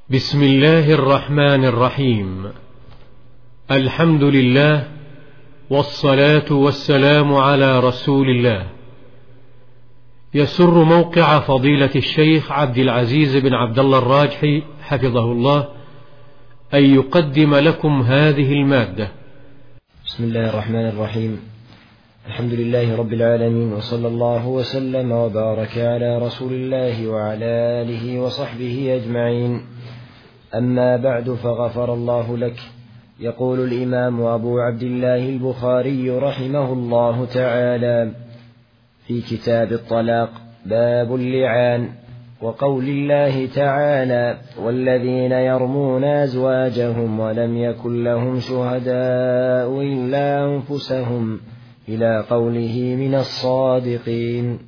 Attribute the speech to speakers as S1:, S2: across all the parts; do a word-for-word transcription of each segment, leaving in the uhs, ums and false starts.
S1: بسم الله الرحمن الرحيم. الحمد لله والصلاة والسلام على رسول الله. يسر موقع فضيلة الشيخ عبد العزيز بن عبد الله الراجحي حفظه الله أن يقدم لكم هذه المادة.
S2: بسم الله الرحمن الرحيم. الحمد لله رب العالمين، وصلى الله وسلم وبارك على رسول الله وعلى آله وصحبه أجمعين. أما بعد، فغفر الله لك. يقول الإمام أبو عبد الله البخاري رحمه الله تعالى في كتاب الطلاق: باب اللعان. وقول الله تعالى: والذين يرمون أزواجهم ولم يكن لهم شهداء إلا أنفسهم، إلى قوله من الصادقين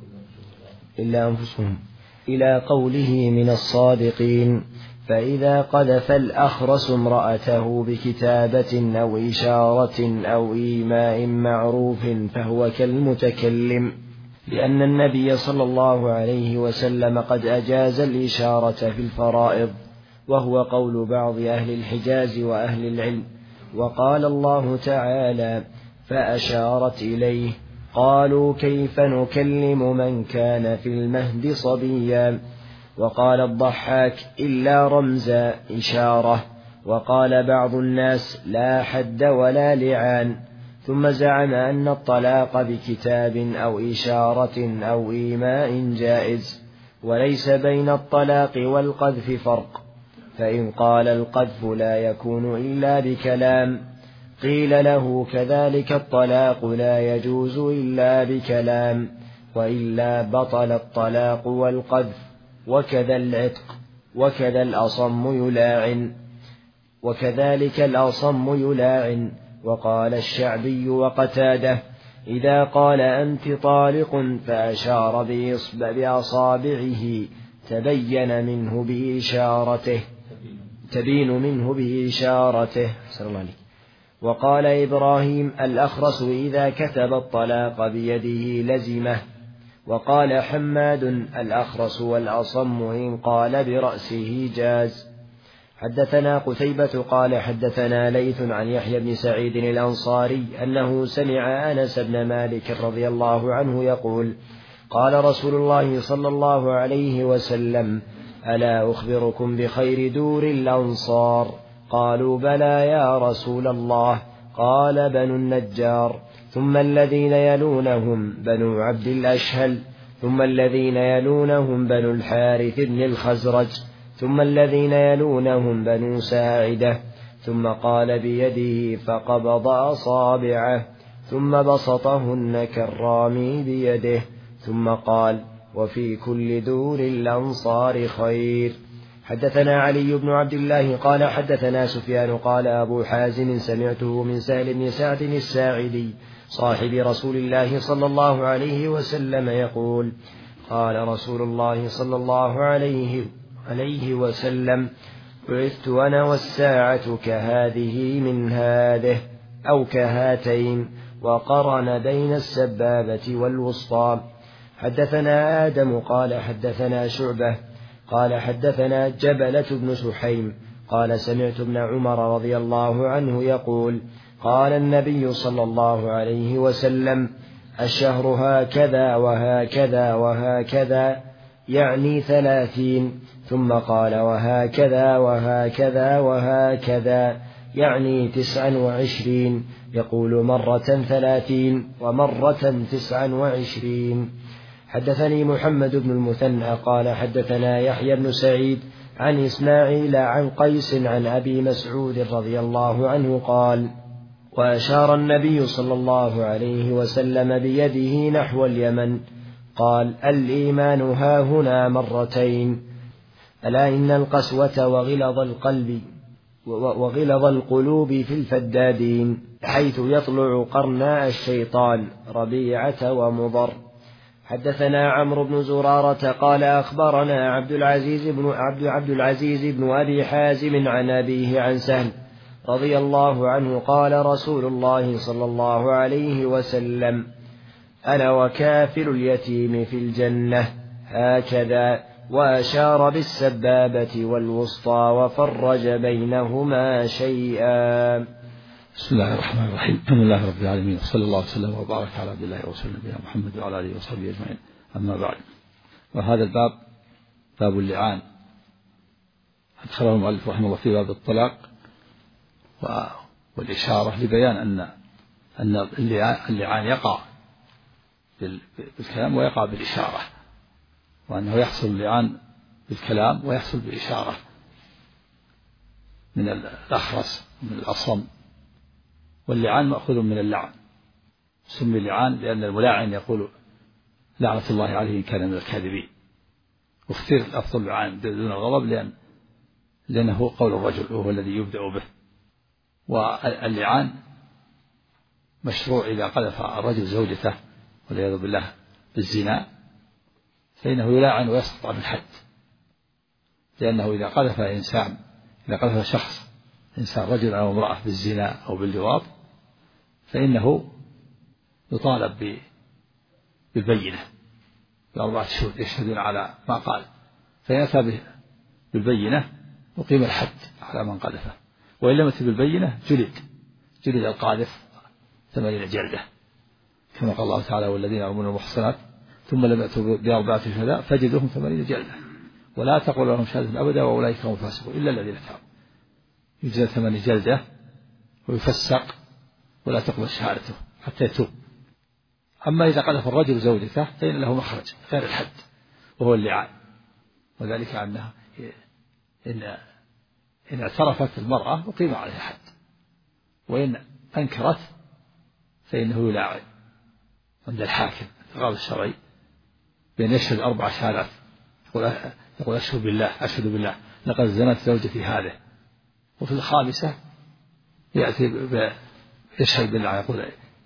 S2: إلا أنفسهم إلى قوله من الصادقين. فإذا قذف الأخرس امرأته بكتابة أو إشارة أو إيماء معروف فهو كالمتكلم، لأن النبي صلى الله عليه وسلم قد أجاز الإشارة في الفرائض، وهو قول بعض أهل الحجاز وأهل العلم. وقال الله تعالى: فأشارت إليه. قالوا: كيف نكلم من كان في المهد صبيا؟ وقال الضحاك: إلا رمزا إشارة. وقال بعض الناس: لا حد ولا لعان. ثم زعم أن الطلاق بكتاب أو إشارة أو إيماء جائز، وليس بين الطلاق والقذف فرق. فإن قال القذف لا يكون إلا بكلام، قيل له: كذلك الطلاق لا يجوز إلا بكلام، وإلا بطل الطلاق والقذف. وكذا العتق، وكذا الأصم يلاعن وكذلك الأصم يلاعن. وقال الشعبي وقتاده: إذا قال أنت طالق فأشار بأصابعه تبين منه بإشارته تبين منه بإشارته وقال إبراهيم: الأخرس إذا كتب الطلاق بيده لزمه. وقال حماد: الأخرس والأصم إن قال برأسه جاز. حدثنا قتيبة قال حدثنا ليث عن يحيى بن سعيد الأنصاري أنه سمع أنس بن مالك رضي الله عنه يقول: قال رسول الله صلى الله عليه وسلم: ألا أخبركم بخير دور الأنصار؟ قالوا: بلى يا رسول الله. قال: بنو النجار، ثم الذين يلونهم بنو عبد الأشهل، ثم الذين يلونهم بنو الحارث بن الخزرج، ثم الذين يلونهم بنو ساعدة. ثم قال بيده فقبض أصابعه، ثم بسطهن كالرامي بيده، ثم قال: وفي كل دور الأنصار خير. حدثنا علي بن عبد الله قال حدثنا سفيان قال أبو حازم سمعته من سهل بن سعد الساعدي صاحب رسول الله صلى الله عليه وسلم يقول: قال رسول الله صلى الله عليه, عليه وسلم: بعثت أنا والساعة كهذه من هذه أو كهاتين، وقرن بين السبابة والوسطى. حدثنا آدم قال حدثنا شعبة قال حدثنا جبلة بن سحيم قال سمعت ابن عمر رضي الله عنه يقول: قال النبي صلى الله عليه وسلم: الشهر هكذا وهكذا وهكذا، يعني ثلاثين. ثم قال: وهكذا وهكذا وهكذا، يعني تسعا وعشرين. يقول مرة ثلاثين ومرة تسعا وعشرين. حدثني محمد بن المثنى قال حدثنا يحيى بن سعيد عن إسماعيل عن قيس عن أبي مسعود رضي الله عنه قال: وأشار النبي صلى الله عليه وسلم بيده نحو اليمن. قال: الإيمان هاهنا مرتين. ألا إن القسوة وغلظ القلب وغلظ القلوب في الفدادين، حيث يطلع قرناء الشيطان ربيعة ومضر. حدثنا عمرو بن زرارة قال أخبرنا عبد العزيز بن عبد, عبد العزيز بن أبي حازم عن أبيه عن سهل رضي الله عنه قال: رسول الله صلى الله عليه وسلم: أنا وكافل اليتيم في الجنة هكذا، وأشار بالسبابة والوسطى وفرج بينهما شيئا.
S3: بسم الله الرحمن الرحيم. الحمد لله رب العالمين، وصلى الله وسلم وبارك على عبد الله ورسوله نبينا محمد وعلى آله وصحبه أجمعين. أما بعد، وهذا الباب باب اللعان أدخله المؤلف رحمه الله في باب الطلاق والإشارة لبيان أن أن اللعان يقع بالكلام ويقع بالإشارة، وأنه يحصل اللعان بالكلام ويحصل بالإشارة من الأخرس من الأصم. واللعان مأخوذ من اللعن، سمي اللعان لأن الملاعن يقول لعنة الله عليه إن كان من الكاذبين، واختير لفظ اللعان دون الغضب لأن لأنه قول الرجل وهو الذي يبدأ به. واللعان مشروع إذا قذف الرجل زوجته والعياذ بالله بالزنا فإنه يلاعن ويسقط عن الحد، لأنه إذا قذف إنسان إذا قذف شخص إنسان رجل أو امرأة بالزنا أو باللواط فإنه يطالب بالبينة بأربعة شهود يشهدون على ما قال، فيأتى به بالبينة وقيم الحد على من قذفه، وإن لم يأتي بالبينة جلد جلد القاذف ثمانين جلدة، كما قال الله تعالى والذين يرمون المحصنات ثم لم يأتوا بأربعة شهداء فجلدوهم ثمانين جلدة ولا تقول لهم شهادة أبدا وأولئك هم الفاسقون إلا الذين تابوا. يجلد ثمانين جلدة ويفسق ولا تقبل شهادته حتى يتوب. أما إذا قذف الرجل زوجته فإن له مخرج غير الحد وهو اللعان، وذلك أنها إن إن اعترفت المرأة وقيم عليها حد، وإن أنكرت فإنه يلاعن عند الحاكم القاضي الشرعي بأن يشهد أربع شهادات، يقول يقول أشهد بالله أشهد بالله لقد زنت زوجتي هذه، وفي الخامسة يأتي يشهد بالله يقول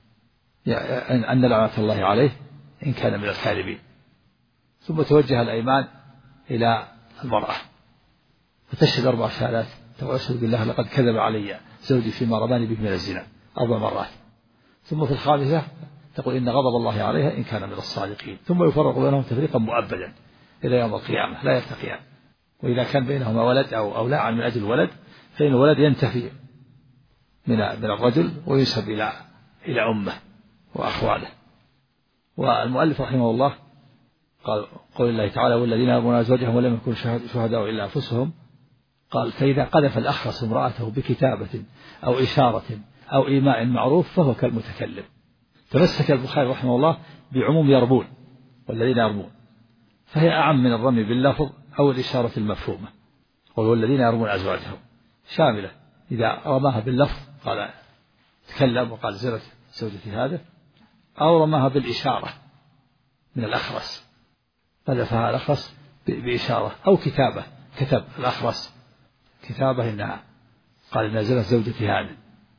S3: أن لعنة الله عليه إن كان من الكاذبين. ثم توجه الأيمان إلى المرأة فتشهد أربع شهادات تقول أشهد بالله لقد كذب علي زوجي فيما رماني به من الزنا أربع مرات. ثم في الخامسة تقول إن غضب الله عليها إن كان من الصادقين، ثم يفرق بينهم تفريقا مؤبدا إلى يوم القيامة لا يلتقيان. وإذا كان بينهما ولد أو أو لاعن من أجل ولد فإن الولد ينتفي من من الرجل وينسب إلى إلى أمه وأخواله. والمؤلف رحمه الله قال قول الله تعالى والذين يرمون أزواجهم ولم يكونوا شهداء إلا أنفسهم، قال فإذا قذف الأخرس امرأته بكتابة أو إشارة أو إيماء معروف فهو كالمتكلم. تمسك البخاري رحمه الله بعموم يرمون والذين يرمون، فهي أعم من الرمي باللفظ أو الإشارة المفهومة. والذين يرمون أزواجهم شاملة إذا رماها باللفظ قال تكلم وقال زنت زوجتي هذا، أو رماها بالإشارة من الأخرس قذفها الأخرس بإشارة أو كتابة كتب الأخرس كتابة إنها قال إنها زنت زوجتي هذا،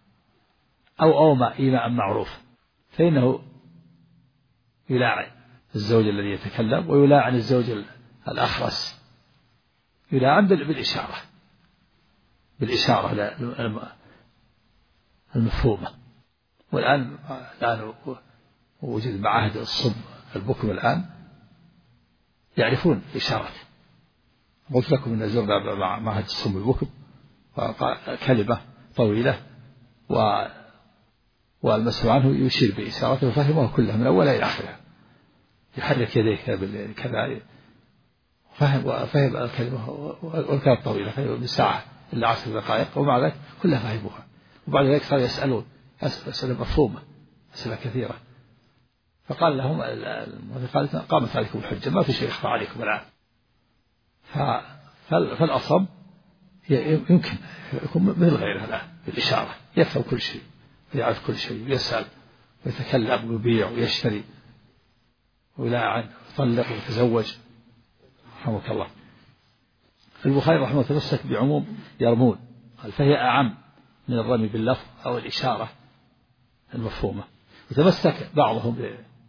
S3: أو أومى إيماء معروف، فإنه يلاعن الزوج الذي يتكلم ويلاعن الزوج الأخرس، يلاعن بالإشارة بالإشارة المفهومة. والآن الآن وجد معاهد الصم البكم الآن يعرفون إشارة. قلت لكم أن زرنا مع معهد الصم البكم كلمة طويلة و والمسؤول عنه يشير بإشارته وفهمه كلها من أولها إلى آخرها، يحرك يديه كذا فهم وفهم الكلمة والكلمة طويلة فهم بالساعة إلا عشر دقائق، ومع ذلك كلها فهموها. وبعد ذلك صار يسألون أسئلة مفهومة أسئلة كثيرة، فقال لهم قال قامت عليكم الحجة ما في شيء يخفى عليكم الآن. فالأصم يمكن يكون مثل غيره الآن بالإشارة يفهم كل شيء يعرف كل شيء، يسأل ويتكلم ويبيع ويشتري ويلاعن ويطلق ويتزوج رحمك الله. البخاري رحمه الله تمسك بعموم يرمون قال فهي أعم من الرمي باللفظ أو الإشارة المفهومة. وتمسك بعضهم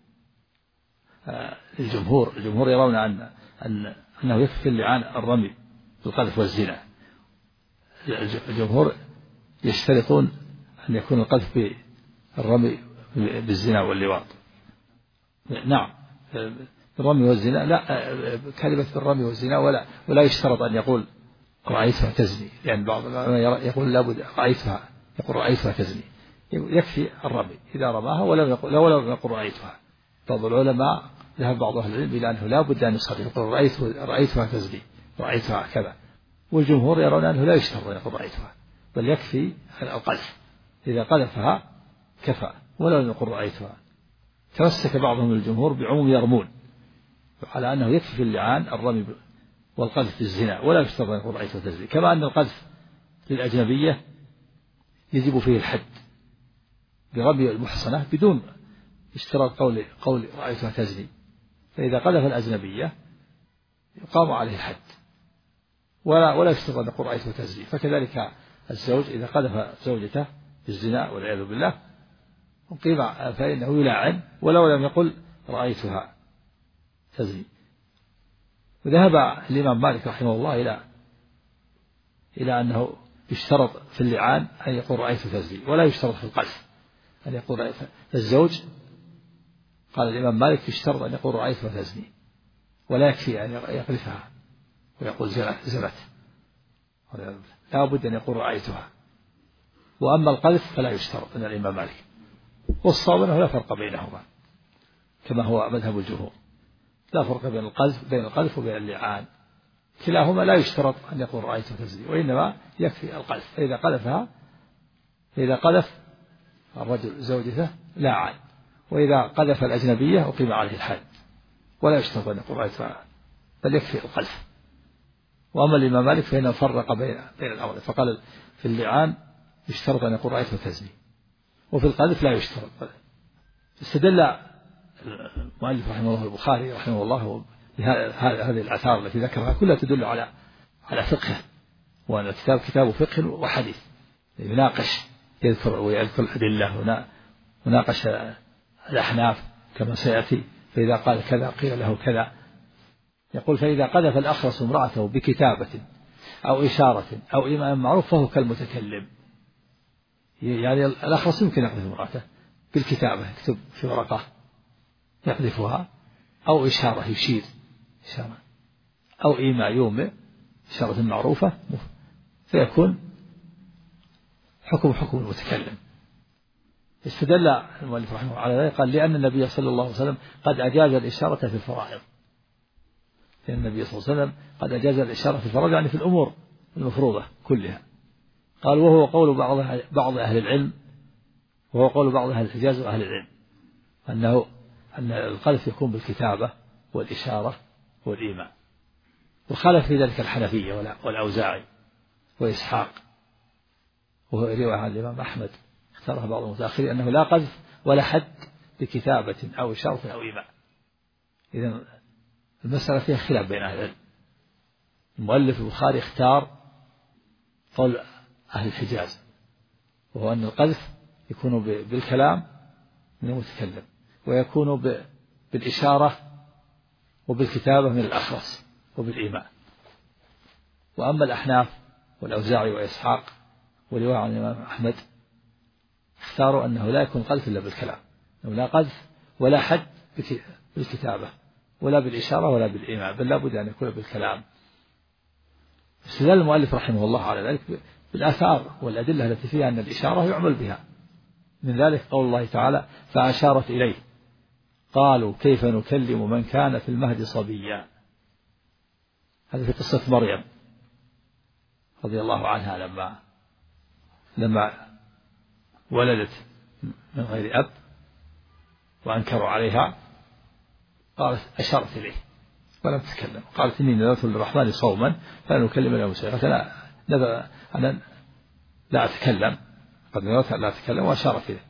S3: الجمهور الجمهور يرون أن أن أنه يكفي اللعان الرمي بالقذف والزنا. الجمهور يشترطون أن يكون القذف بالرمي بالزنا واللواط. نعم الرمي والزنا لا كلمة الرمي والزنا ولا ولا يشترط أن يقول رأيتها تزني، لأن يعني بعض العلماء يقول لابد رأيتها، يقول رأيتها تزني، يكفي الرمي إذا رماها ولم يقل لا ولم يقل رأيتها. بعض العلماء ذهب بعض أهل العلم إلى أنه لا بد أن يصرح يقول رأيت رأيتها تزني رأيتها كذا، والجمهور يرون أنه لا يشترط أن يقول رأيتها، بل يكفي القذف، إذا قذفها كفى ولو لم يقل رأيتها. تمسك بعضهم الجمهور بعموم يرمون على أنه يكفي في اللعان الرمي والقذف في الزنا ولا يشترط أن يقول رأيتها تزني، كما أن القذف للأجنبية يجب فيه الحد برمي المحصنة بدون اشتراط قول قول رأيتها تزني، فإذا قذف الأجنبية يقام عليه الحد ولا ولا يشترط أن يقول رأيتها تزني. فكذلك الزوج إذا قذف زوجته بالزنا والعياذ بالله قيم فإنه يلاعن ولو لم يقل رأيتها تزني. وذهب الإمام مالك رحمه الله إلى إلى أنه يشترط في اللعان أن يقول رأيتها تزني ولا يشترط في القذف أن يقول رأيتها. الزوج قال الإمام مالك يشترط أن يقول رأيتها تزني ولا يكفي أن يقذفها ويقول زنت، لا بد أن يقول رأيتها. وأما القذف فلا يشترط من الإمام مالك، والصواب أنه لا فرق بينهما كما هو مذهب الجمهور، لا فرق بين القذف بين القذف وبين اللعان، كلاهما لا يشترط أن يقول رأيتها تزني، وإنما يكفي القذف. فإذا قذفها فإذا قذف الرجل زوجته لاعن، وإذا قذف الأجنبية أقيم عليه الحد ولا يشترط أن يقول رأيتها، بل يكفي القذف. وأما الإمام مالك فإنه فرق بين بين الأمر، فقال في اللعان يشترط أن يقول رأيتها تزني، وفي القذف لا يشترط. استدل المؤلف رحمه الله البخاري رحمه الله بهذه الآثار التي ذكرها كلها تدل على على فقه، وأن الكتاب كتاب فقه وحديث، يناقش يذكر ويذكر الأدلة وناقش الأحناف كما سيأتي، فإذا قال كذا قيل له كذا. يقول فإذا قذف الأخرس امرأته بكتابة أو إشارة أو إيمان معروف فهو كالمتكلم. يعني الأخرس يمكن يقذف امرأته بالكتابة، يكتب في ورقة يقذفها، أو إشارة يشير إشارة، أو إيماء يومئ إشارة معروفة، فيكون حكم حكم المتكلم. استدل المؤلف رحمه الله على ذلك قال لأن النبي صلى الله عليه وسلم قد أجاز الإشارة في الفرائض، لأن النبي صلى الله عليه وسلم قد أجاز الإشارة في الفرائض يعني في الأمور المفروضة كلها. قال وهو قول بعض بعض أهل العلم، وهو قول بعض أهل الحجاز وأهل العلم أنه أن القذف يكون بالكتابة والإشارة والإيماء. وخالف في ذلك الحنفية والأوزاعي وإسحاق، وهو رواية عن الإمام أحمد اختارها بعض المتأخرين أنه لا قذف ولا حد بكتابة أو إشارة أو إيماء. إذن المسألة فيها خلاف بين أهل العلم. المؤلف البخاري اختار قول أهل الحجاز، وهو أن القذف يكون بالكلام من المتكلم، ويكون بالإشارة وبالكتابة من الأخرس وبالإيماء. وأما الأحناف والأوزاعي وإسحاق ورواية عن الإمام أحمد اختاروا أنه لا يكون قذف إلا بالكلام، أنه لا قذف ولا حد بالكتابة ولا بالإشارة ولا بالإيماء، بل لا بد أن يكون بالكلام. استدل المؤلف رحمه الله على ذلك بالآثار والأدلة التي فيها أن الإشارة يعمل بها، من ذلك قول الله تعالى فأشارت إليه قالوا كيف نكلم من كان في المهد صبيا. هذا في قصة مريم رضي الله عنها لما لما ولدت من غير أب وأنكروا عليها، قالت أشارت إليه ولم تتكلم، قالت إني نذرت للرحمن صوما فلن أكلم اليوم إنسيا. قالت أنا أنا لا أتكلم، قد نذرت لا أتكلم، وأشارت إليه.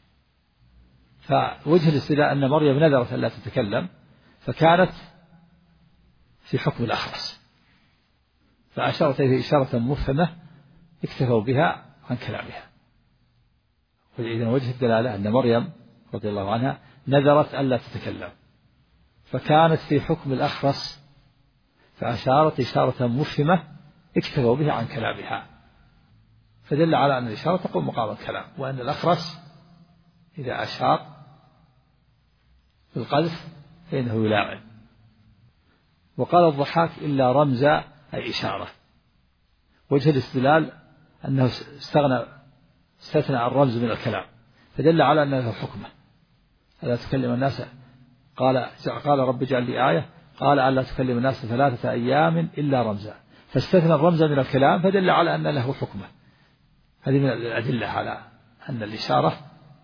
S3: فوجه الاستدلاء أن مريم نذرت أن لا تتكلم، فكانت في حكم الأخرس، فأشارت إليه إشارة مفهمة اكتفوا بها عن كلامها. وإذا وجه الدلالة أن مريم رضي الله عنها نذرت أن لا تتكلم، فكانت في حكم الأخرس، فأشارت إشارة مفهمة اكتفوا بها عن كلامها، فدل على أن الإشارة تقوم مقام الكلام، وأن الأخرس إذا أشار بالقذف فإنه يلاعن وقال الضحاك إلا رمز أي إشارة. وجه الاستدلال أنه استغنى استثنى الرمز من الكلام فدل على أن له حكمه. ألا تكلم الناس قال قال رب اجعل لي آية قال ألا تكلم الناس ثلاثة أيام إلا رمزا، فاستثنى الرمز من الكلام فدل على أن له حكمه. هذه من الأدلة على أن الإشارة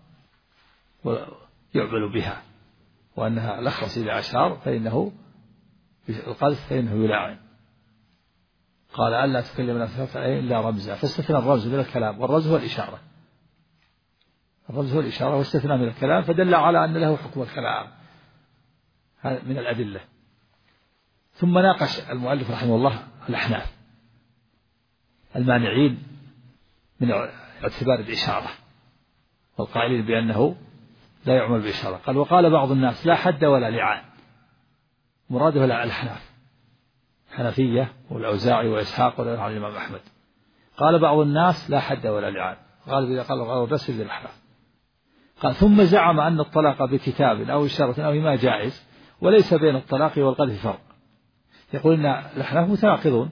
S3: يعمل بها، وأنها الأخرس إذا أشار فإنه القذف فإنه يلاعن. قال ألا تكلم الناس ثلاثة أيام إلا رمزا، فاستثنى الرمز من الكلام، والرمز هو الإشارة، الرمز هو الإشارة واستثنى من الكلام فدل على أن له حكم الكلام. هذا من الأدلة. ثم ناقش المؤلف رحمه الله الأحناف المانعين من اعتبار الإشارة والقائلين بأنه لا يعمل بإشارة. قال وقال بعض الناس لا حد ولا لعان، مراده الأحناف حنفية والأوزاعي وإسحاق وعن الإمام أحمد. قال بعض الناس لا حد ولا لعان، قال إذا قال بس للأحناف. قال ثم زعم أن الطلاق بكتاب أو إشارة أو ما جائز وليس بين الطلاق والقذف فرق. يقول إن الأحناف متناقضون،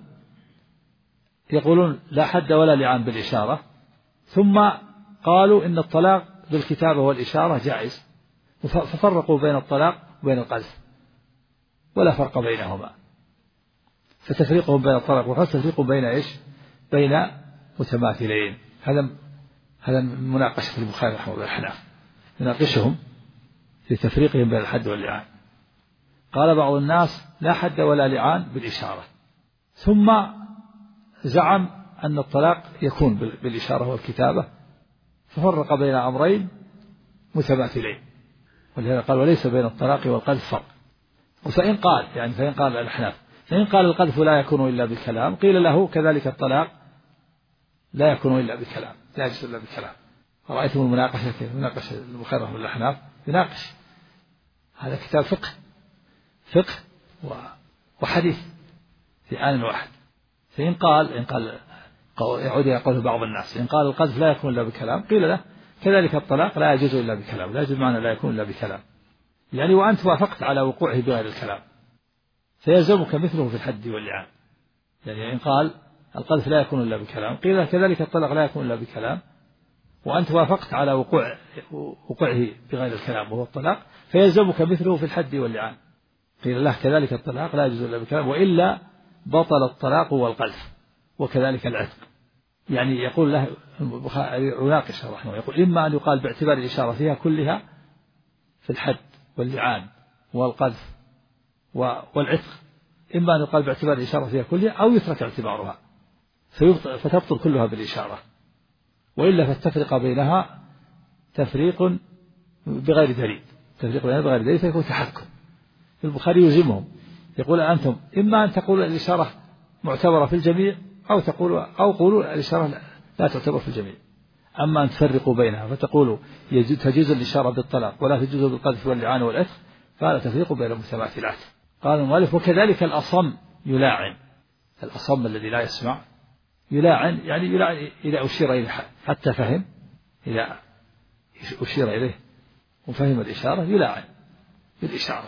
S3: يقولون لا حد ولا لعان بالإشارة، ثم قالوا إن الطلاق بالكتابة والإشارة جائز، ففرقوا بين الطلاق وبين القذف ولا فرق بينهما. فتفريقهم بين الطلاق والقذف تفريق بين إيش؟ بين متماثلين. هذا هذا مناقشة البخاري رحمه الله الأحناف، يناقشهم في تفريقهم بين الحد واللعان. قال بعض الناس لا حد ولا لعان بالإشارة، ثم زعم أن الطلاق يكون بالإشارة والكتابة، ففرق بين أمرين متماثلين، ولهذا قال وليس بين الطلاق والقذف فرق. وفإن قال يعني فإن قال الأحناف فإن قال القذف لا يكون إلا بالكلام قيل له كذلك الطلاق لا يكون إلا بالكلام، لا يجوز إلا بالكلام. رأيتم المناقشة كيف يناقش البخاري رحمه الله الأحناف، يناقش هذا كتاب فقه فقه وحديث في آن واحد. فإن قال إن قال يعود إلى قول بعض الناس إن قال القذف لا يكون إلا بكلام قيل له كذلك الطلاق لا يجوز إلا بكلام، لا يجوز معنى لا يكون إلا بكلام، يعني وأنت وافقت على وقوعه بغير الكلام فيلزمك مثله في الحد واللعان. يعني إن قال القذف لا يكون إلا بكلام قيل له كذلك الطلاق لا يكون إلا بكلام، وأنت وافقت على وقوع وقوعه بغير الكلام وهو الطلاق فيلزمك مثله في الحد واللعان. قيل له كذلك الطلاق لا يجوز إلا بكلام وإلا بطل الطلاق والقذف وكذلك العتق. يعني يقول له يناقش رحمه يقول إما أن يقال باعتبار الإشارة فيها كلها في الحد واللعان والقذف والعتق، إما أن يقال باعتبار الإشارة فيها كلها أو يترك اعتبارها فتبطل كلها بالإشارة، وإلا فتفرق بينها تفريق بغير دليل، تفريق بينها بغير دليل فيكون تحكم. البخاري يلزمهم يقول أنتم إما أن تقولوا الإشارة معتبرة في الجميع أو تقولوا أو قولوا الإشارة لا تعتبر في الجميع. أما أن تفرقوا بينها فتقولوا تجوز الإشارة بالطلاق ولا تجوز بالقذف واللعان والعتق فهذا تفريق بين المتماثلات. قال المؤلف وكذلك الأصم يلاعن، الأصم الذي لا يسمع يلاعن، يعني يلاعن إذا أشير إليه حتى فهم، إذا أشير إليه وفهم الإشارة يلاعن بالإشارة،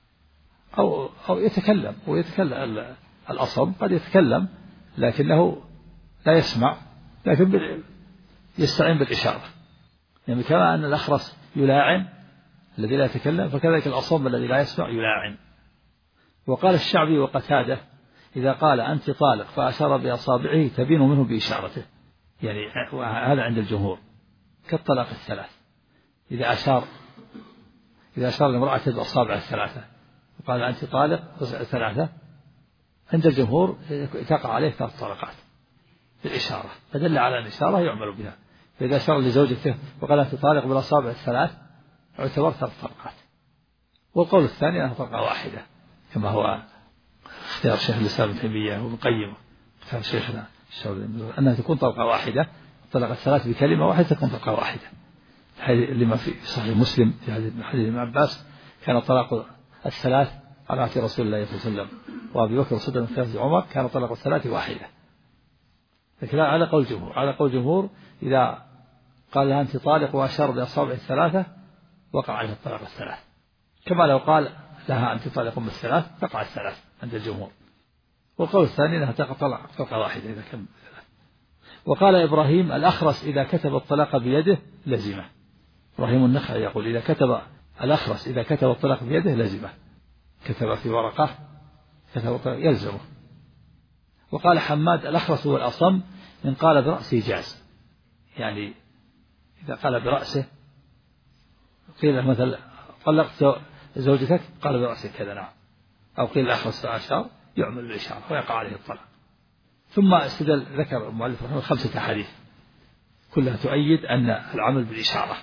S3: أو أو يتكلم ويتكلم. الأصم قد يتكلم لكنه لا يسمع لكن يستعين بالإشارة، يعني كما أن الأخرس يلاعن الذي لا يتكلم فكذلك الأصم الذي لا يسمع يلاعن. وقال الشعبي وقتاده إذا قال أنت طالق فأشار بأصابعه تبين منه بإشارته، يعني هذا عند الجمهور كالطلاق الثلاث، إذا أشار إذا أشار لامرأة بأصابع الثلاثة وقال أنت طالق ثلاثة عند الجمهور تقع عليه ثلاث طلقات بالإشارة، فدل على أن الإشارة يعمل بها. فإذا أشار لزوجته وقال أنت طالق بالأصابع الثلاث اعتبر ثلاث طلقات. والقول الثاني أنها طلقة واحدة كما هو اختيار شيخ الإسلام ابن تيمية وابن القيم اختيار شيخنا أنها تكون طلقة واحدة، طلقة الثلاث بكلمة واحدة تكون طلقة واحدة، لما في صحيح مسلم في حديث ابن عباس كان طلاق الثلاث على عهد رسول الله صلى الله عليه وسلم وأبي بكر وصدر من عمر كان طلاق الثلاث واحدة. لكن على قول جمهور على قول جمهور إذا قال لها أنت طالق وأشار بأصابع الثلاثة وقع عليها الطلاق الثلاث، كما لو قال لها أنت طالق بالثلاث تقع الثلاث عند الجمهور. والقول الثاني أنها تقع طلقة واحدة إذا كان. وقال إبراهيم الأخرس إذا كتب الطلاق بيده لزمه. إبراهيم النخعي يقول إذا كتب الأخرس إذا كتب الطلاق بيده لزمه، كتب في ورقة كتب الطلاق يلزمه. وقال حماد الأخرس هو الأصم إن قال برأسه جاز، يعني إذا قال برأسه قيل مثلا طلقت زوجتك قال برأسه كذا نعم، أو قيل الأخرس عشر يعمل بالإشارة ويقع عليه الطلاق. ثم استدل ذكر المؤلف رحمه خمسة أحاديث كلها تؤيد أن العمل بالإشارة،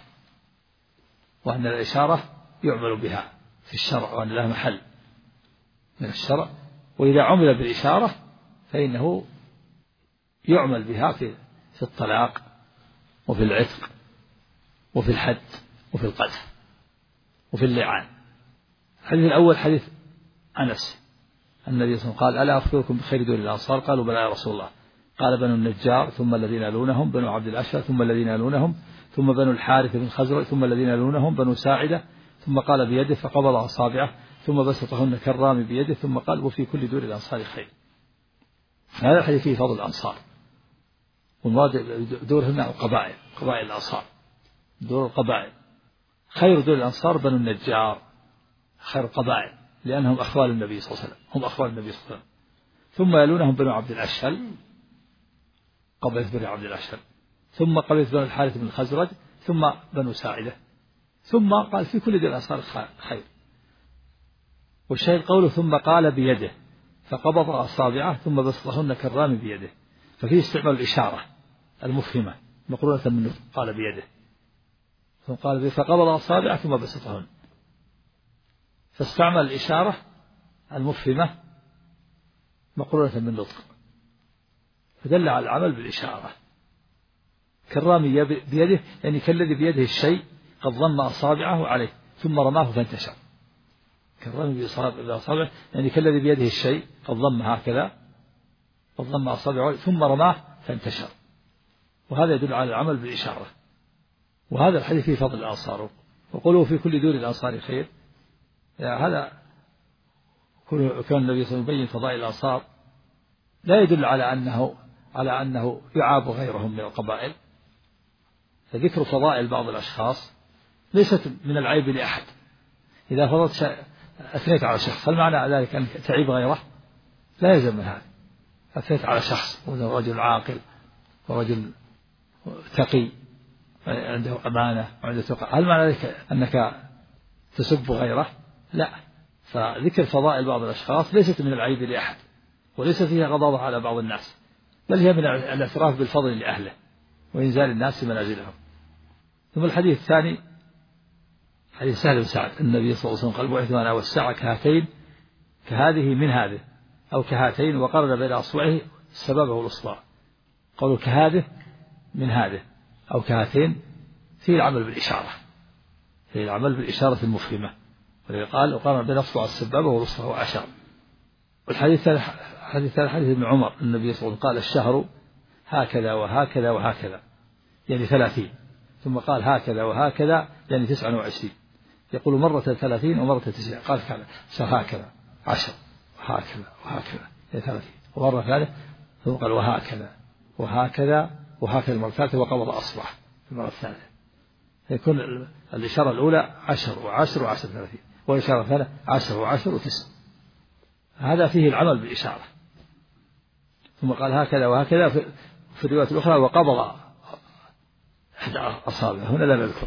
S3: وأن الإشارة يعمل بها في الشرع، وأن لها محل من الشرع. وإذا عمل بالإشارة فإنه يعمل بها في في الطلاق وفي العتق وفي الحد وفي القذف وفي اللعان. الحديث الأول حديث أنس النبي صلى الله عليه وسلم قال ألا أخبركم بخير دول الأنصار؟ قالوا بلى يا رسول الله. قال بنو النجار ثم الذين يلونهم بنو عبد الأشهر ثم الذين يلونهم ثم بنو الحارث بن خزرج ثم الذين يلونهم بنو ساعدة، ثم قال بيده فقبض أصابعه ثم بسطهن كالرامي بيده، ثم قال وفي كل دور الأنصار خير. هذا الحديث فيه فضل الأنصار، والمراد دورهن قبائل قبائل الأنصار، دور القبائل. خير دور الأنصار بنو النجار، خير القبائل لأنهم أخوال النبي صلى الله عليه وسلم، هم أخوال النبي صلى الله عليه وسلم. ثم يلونهم بنو عبد الأشهل قبيلة بنو عبد الأشهل، ثم قبيلة بنو الحارث بن الخزرج، ثم بنو ساعدة، ثم قال في كل دور الأنصار خير. والشاهد قوله ثم قال بيده فقبض أصابعه ثم بسطهن كالرامي بيده، ففيه استعمال الإشارة المفهمة مقرونة منه قال بيده، ثم قال بيده فقبض أصابعه ثم بسطهن، فاستعمل الإشارة المفهمة مقرونة من نطق، فدل على العمل بالإشارة. كالرامي بيده يعني كالذي بيده الشيء قد ضم أصابعه عليه ثم رماه فانتشر. كالرامي بأصابعه يعني كالذي بيده الشيء قد ضم هكذا قد ضم أصابعه ثم رماه فانتشر، وهذا يدل على العمل بالإشارة. وهذا الحديث فيه فضل الأنصار، وقوله في كل دور الأنصار خير، يعني هذا كان النبي صلى الله عليه وسلم يبين فضائل الأنصار لا يدل على أنه على أنه يعاب غيرهم من القبائل. فذكر فضائل بعض الأشخاص ليست من العيب لأحد. إذا فضلت أثنيت على شخص هل معنى ذلك أنك تعيب غيره؟ لا يلزم من هذا. أثنيت على شخص رجل عاقل ورجل تقي عنده أمانة وعنده تقى، هل معنى ذلك أنك تسب غيره؟ لا. فذكر فضائل بعض الأشخاص ليست من العيب لأحد، وليس فيها غضاضة على بعض الناس، بل هي من الاعتراف بالفضل لأهله وإنزال الناس منازلهم. ثم الحديث الثاني حديث سهل بن سعد النبي صلى الله عليه وسلم قال بعثت أنا والساعة كهاتين كهذه من هذه أو كهاتين، وقرن بين أصبعه السبابة والأصبع. قالوا كهذه من هذه أو كهاتين فيه العمل بالإشارة، فيه العمل بالإشارة المفهمة، قال وقرن بين أصبع السبابة والأصبع وعشر. والحديث حديث حديث ابن عمر النبي صلى الله عليه وسلم قال الشهر هكذا وهكذا وهكذا يعني ثلاثين، ثم قال هكذا وهكذا يعني تسعة وعشرين، يقول مرة ثلاثين ومرة تسعين، قال كذا هكذا عشر وهكذا وهكذا يعني ثلاثين، ومرة ثالثة ثم قال وهكذا وهكذا وهكذا المرة الثالثة وقبض أصبع في المرة الثالثة، يكون الإشارة الأولى عشر وعشر وعشر ثلاثين، والإشارة الثانية عشر وعشر وتسع. هذا فيه العمل بالإشارة. ثم قال هكذا وهكذا في الرواية الأخرى وقبض إحدى أصابعه، هنا لا نذكر،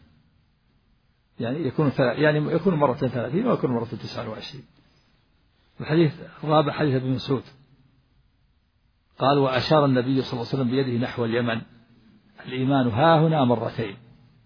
S3: يعني يكون يعني يكون مرة ثلاثين ويكون مرة تسعة وعشرين. الحديث الرابع حديث ابن مسعود قال وأشار النبي صلى الله عليه وسلم بيده نحو اليمن الإيمان ها هنا مرتين.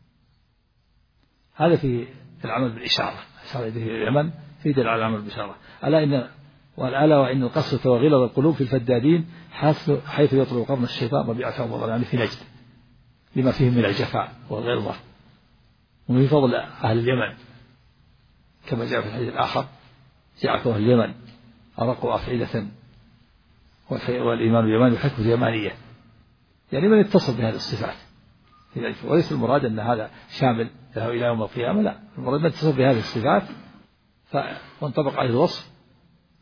S3: هذا في العمل بالإشارة، أشار يده اليمن في دل على العمل بالإشارة. ألا إن وألا وإن القسوة وغلظ القلوب في الفدادين حيث يطلب قرن الشيطان ربيعة وضلال في نجد لما فيه من الجفاء والغلظة، ومن فضل أهل اليمن كما جاء في الحديث الآخر جاءكم أهل اليمن أرقوا أفعدة والإيمان اليماني حكمة يمانية، يعني من يتصل بهذه الصفات، وليس المراد أن هذا شامل له إلى يوم القيامة، لا، المراد من يتصل بهذه الصفات وانطبق عليه الوصف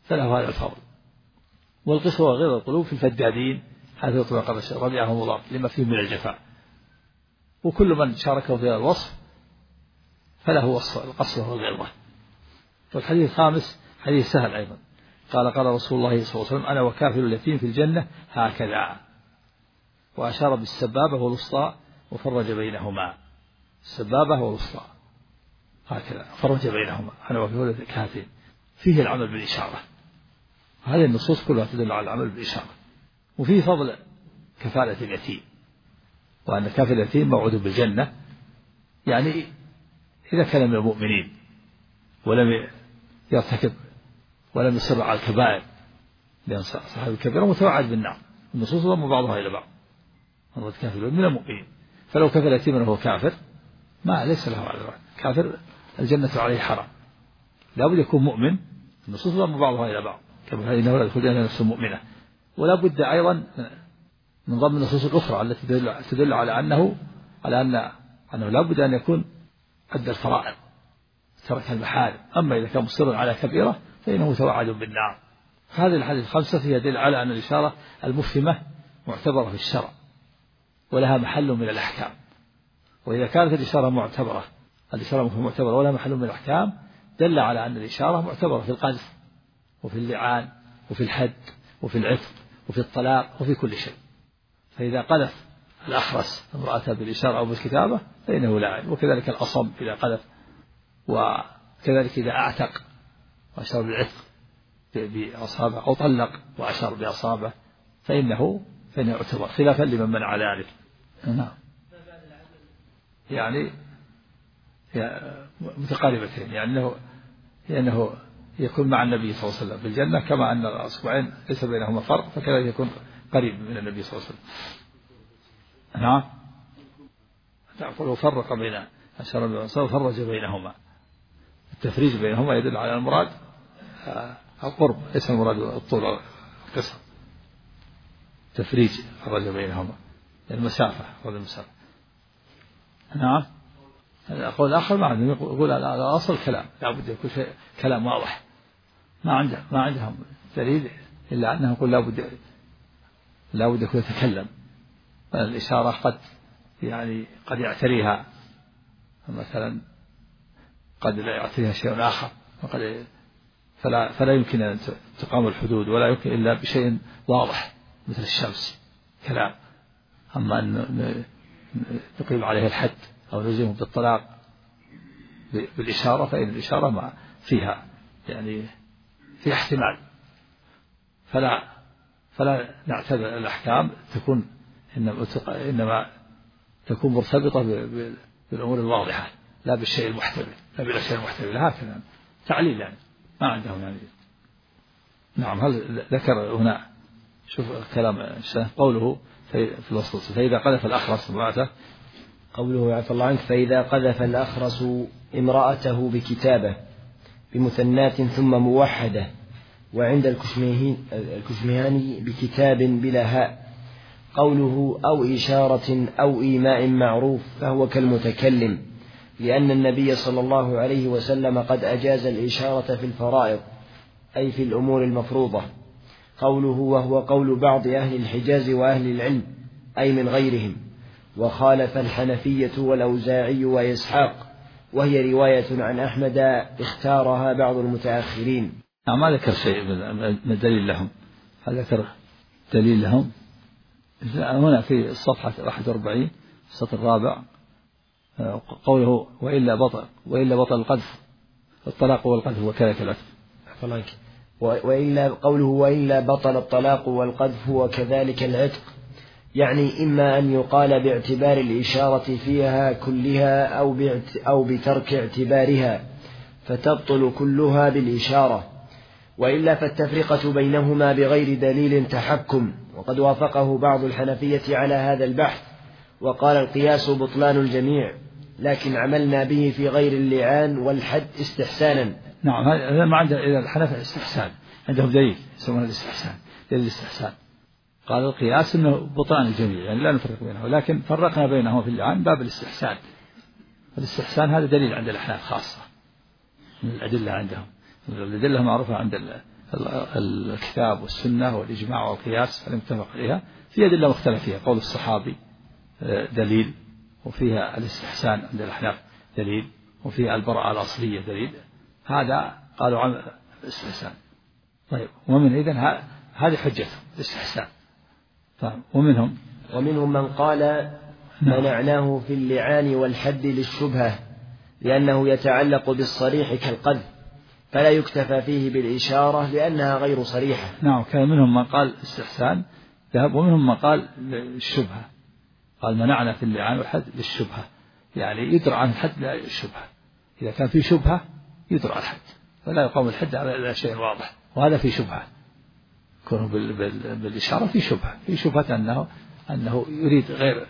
S3: فله هذا الفضل. والقسوة غير القلوب في الفدادين حيث يطلق قبل ربيعهم مضاف لما فيه من الجفاء، وكل من شاركه في الوصف فله وصف القسوة والغلظة. والحديث الخامس حديث سهل أيضا، قال قال رسول الله صلى الله عليه وسلم: أنا وكافل اليتيم في الجنة هكذا، وأشار بالسبابة والوسطى وفرج بينهما. السبابة والوسطى هكذا فرج بينهما، أنا وكافل الكافل. فيه العمل بالإشارة، هذه النصوص كلها تدل على العمل بالإشارة. وفيه فضل كفالة اليتيم، وأن كافل اليتيم موعود بالجنة، يعني إذا كان من المؤمنين ولم يرتكب ولم يصر على الكبائر، لأن صاحب الكبيرة متوعد بالنار. النصوص ضم بعضها إلى بعض. الله كافر من المؤمنين، فلو كفل يتيما وهو كافر ما ليس له على كافر الجنة عليه حرام، لا بد يكون مؤمن. النصوص ضم بعضها إلى بعض، كما إنه لا يدخل الجنة نفس مؤمنة. ولا بد أيضا من ضمن النصوص الأخرى التي تدل على أنه على أن أنه لا بد أن يكون أدى الفرائض ترك المحارم. أما إذا كان مصرا على كبيرة فإنه متوعد بالنار. هذه الحديث الخمسة فيها دليل على أن الإشارة المفهمة معتبرة في الشرع ولها محل من الأحكام. وإذا كانت الإشارة معتبرة الإشارة المفهمة معتبرة ولها محل من الأحكام دل على أن الإشارة معتبرة في القذف وفي اللعان وفي الحد وفي العتق وفي الطلاق وفي كل شيء. فإذا قذف الأخرس امرأته بالإشارة أو بالكتابة فإنه لاعن، وكذلك الأصم إذا قذف، وكذلك إذا أعتق وأشار بالعتق بأصابه أو طلق وأشار بأصابه فإنه فإنه يعتبر، خلافا لمن منع ذلك. نعم، يعني متقاربتين، يعني أنه لأنه يكون مع النبي صلى الله عليه وسلم في الجنة، كما أن الأصبعين ليس بينهما فرق، فكذلك يكون قريب من النبي صلى الله عليه وسلم. نعم، تعقل فرق بين أشار بالأنصار وفرج بينهما. التفريج بينهما يدل على المراد القرب، ليس المراد الطول أو القصر. تفريج فرج بينهما المسافة والمسافة. نعم، القول الآخر ما عندهم، يقول الأصل كلام، لا بد يكون شيء كلام واضح، ما عنده ما عندهم دليل إلا أنه يقول لا بد لا بد يكون يتكلم. الإشارة قد يعني قد يعتريها مثلا، قد لا يعتريها شيء آخر، وقد فلا فلا يمكن أن تقام الحدود، ولا يمكن إلا بشيء واضح مثل الشمس كلام. أما أن نقيم عليه الحد أو نلزمه بالطلاق بالإشارة فإن الإشارة ما فيها يعني فيها احتمال، فلا فلا نعتبر الأحكام تكون إنما تكون مرتبطة بالأمور الواضحة، لا بالشيء المحتمل، لا بالأشياء المحتملة. هكذا تعليل يعني ما عندهم يعني. نعم، هل ذكر هنا شوف كلام قوله في الوسط: فإذا قذف الأخرس امرأته،
S2: قوله عفى الله عنك: فإذا قذف الأخرس امرأته بكتابة بمثنات ثم موحدة، وعند الكشمهاني بكتاب بلا هاء. قوله أو إشارة أو إيماء معروف فهو كالمتكلم، لأن النبي صلى الله عليه وسلم قد أجاز الإشارة في الفرائض أي في الأمور المفروضة. قوله وهو قول بعض أهل الحجاز وأهل العلم أي من غيرهم، وخالف الحنفية والأوزاعي وإسحاق، وهي رواية عن أحمد اختارها بعض المتأخرين.
S3: ما ذكر شيء من دليل لهم، هل ذكر دليل لهم هنا في الصفحة واحد وأربعين السطر الرابع، قوله وإلا بطل وإلا بطل القذف، الطلاق والقذف وكذلك العتق.
S2: وإلا قوله وإلا بطل الطلاق والقذف وكذلك العتق، يعني إما أن يقال باعتبار الإشارة فيها كلها أو أو بترك اعتبارها فتبطل كلها بالإشارة، وإلا فالتفرقة بينهما بغير دليل تحكم. وقد وافقه بعض الحنفية على هذا البحث وقال القياس بطلان الجميع، لكن عملنا به في غير اللعان والحد استحسانا.
S3: نعم، هذا ما عند إذا الحنفية استحسان، عندهم دليل يسمونه الاستحسان، دليل الاستحسان. قال القياس انه بطلان الجميع، يعني لا نفرق بينهم، لكن فرقنا بينهم في اللعان باب الاستحسان. الاستحسان هذا دليل عند الأحناف خاصة من الأدلة عندهم، الأدلة معروفة عند الكتاب والسنة والإجماع والقياس المتفق عليها، في أدلة مختلفة فيها. قول الصحابي دليل، وفيها الاستحسان عند الأحناف دليل، وفيها البراءة الأصلية دليل. هذا قالوا عن الاستحسان. طيب، ومن إذن هذه حجته الاستحسان. ومنهم
S2: ومنهم من قال منعناه في اللعان والحد للشبهة لأنه يتعلق بالصريح كالقذف، فلا يكتفى فيه بالإشارة لأنها غير صريحة.
S3: نعم، كان منهم من قال استحسان ذهب، ومنهم من قال الشبهة، قال منعنا في اللعان والحد للشبهة، يعني يدرع عن الحد للشبهة. إذا كان في شبهة يدرع الحد، فلا يقام الحد على شيء واضح، وهذا في شبهة. كونه بالإشارة في شبهة، في شبهة أنه أنه يريد غير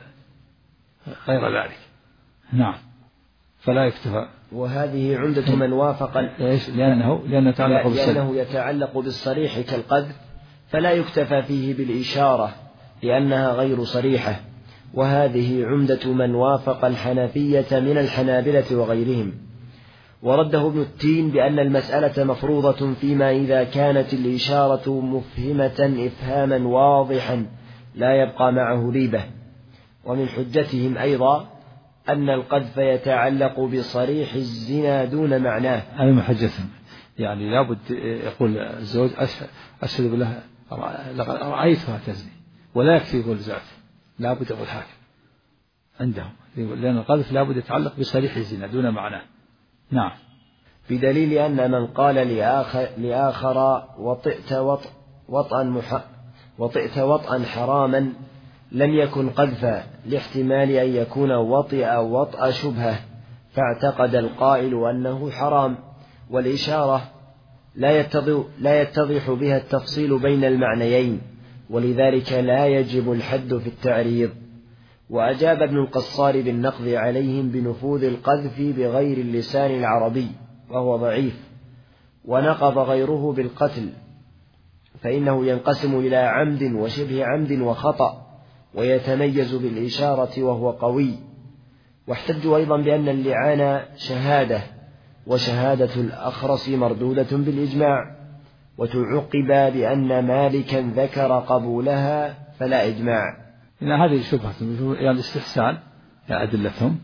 S3: غير ذلك. نعم، فلا يكتفى.
S2: وهذه عمدة من وافق
S3: لأنه لأنه يتعلق
S2: لأنه يتعلق بالصريح كالقذف، فلا يكتفى فيه بالإشارة لأنها غير صريحة. وهذه عمدة من وافق الحنفية من الحنابلة وغيرهم. ورده ابن التين بأن المسألة مفروضة فيما إذا كانت الإشارة مفهمة إفهاما واضحا لا يبقى معه ريبة. ومن حجتهم أيضا أن القذف يتعلق بصريح الزنا دون معناه.
S3: هذا من حجتهم، يعني لابد يقول الزوج أشهد بالله رأيتها تزني، ولا يكفي يقول زوجته، لابد يقول هكذا عندهم، لأن القذف لابد يتعلق بصريح الزنا دون معناه. نعم،
S2: بدليل أن من قال لآخر, لآخر وطئت وط وطئا مح وطئت وطئا حراما لم يكن قذفا، لاحتمال أن يكون وطئ وطأ شبهة، فاعتقد القائل أنه حرام. والإشارة لا يتضح, لا يتضح بها التفصيل بين المعنيين، ولذلك لا يجب الحد في التعريض. وأجاب ابن القصار بالنقض عليهم بنفوذ القذف بغير اللسان العربي، وهو ضعيف. ونقض غيره بالقتل، فإنه ينقسم إلى عمد وشبه عمد وخطأ، ويتميز بالإشارة وهو قوي. واحتجوا أيضا بأن اللعان شهادة، وشهادة الأخرس مردودة بالإجماع، وتعقب بأن مالكا ذكر قبولها فلا إجماع.
S3: إن هذه شبهة، يعني الاستحسان يعني أدلتهم،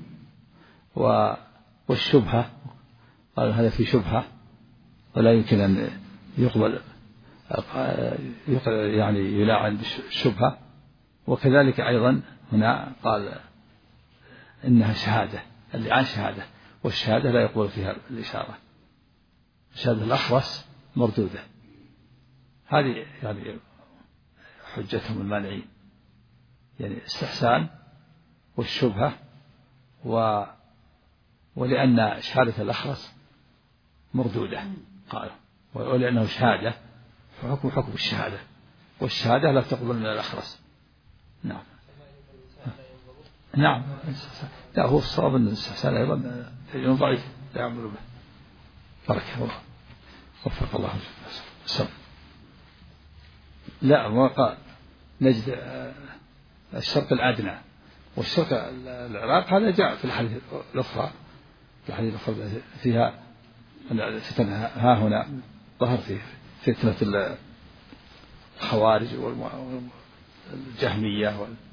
S3: والشبهة قال هذا في شبهة ولا يمكن أن يقبل يعني يلاعن بالشبهة. وكذلك أيضا هنا قال إنها شهادة، اللعان شهادة، والشهادة لا يقبل فيها الإشارة، شهادة الأخرس مردودة. هذه يعني حجتهم المانعين، يعني استحسان والشبهة، و ولأن شهادة الأخرس مردودة قالوا، ولأنه شهادة فحكم حكم الشهادة، والشهادة لا تقبل من الأخرس. نعم نعم لا، هو الصواب أن الاستحسان أيضا ضعيف لا يعمل به. بارك الله، وفق الله السلام. لا، ما قال نجد الشرق الأدنى والشرق العراق، هذا جاء في الحديث الأخرى، في الحديث الأخرى فيها فتن ها هنا ظهر فيه فتنة الخوارج والجهمية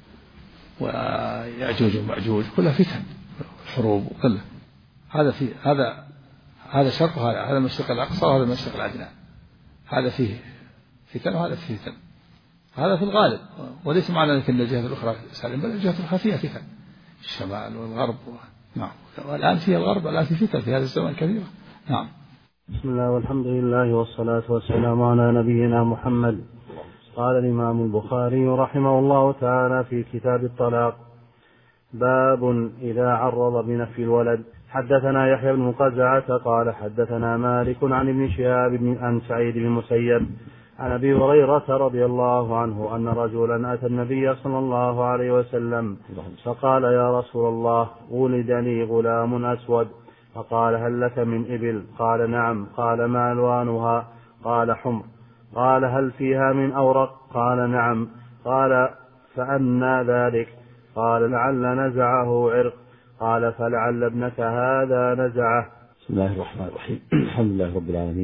S3: ويأجوج ومأجوج، كلها فتن الحروب كلها. هذا في هذا هذا شرق، وهذا هذا المشرق الأقصى وهذا المشرق الأدنى، هذا فيه فتن وهذا فيه فتن، هذا في الغالب. وليس معنى ذلك أن الجهة الأخرى سالم، بل الجهة الأخرى فيها فتن، الشمال والغرب. نعم، والآن فيها الغرب، الآن في فتن في هذا الزمن كثيرة. نعم.
S4: بسم الله والحمد لله والصلاة والسلام على نبينا محمد. قال الإمام البخاري رحمه الله تعالى في كتاب الطلاق: باب إذا عرض بنفي الولد. حدثنا يحيى بن قزعة قال حدثنا مالك عن ابن شهاب عن سعيد بن المسيب عن أبي هريرة رضي الله عنه أن رجلا أتى النبي صلى الله عليه وسلم فقال: يا رسول الله، ولد لي غلام أسود. فقال: هل لك من إبل؟ قال: نعم. قال: ما ألوانها؟ قال: حمر. قال: هل فيها من أورق؟ قال: نعم. قال: فأنى ذلك؟ قال: لعل نزعه عرق. قال: فلعل ابنك هذا نزعه.
S5: بسم الله الرحمن الرحيم. الحمد لله رب العالمين،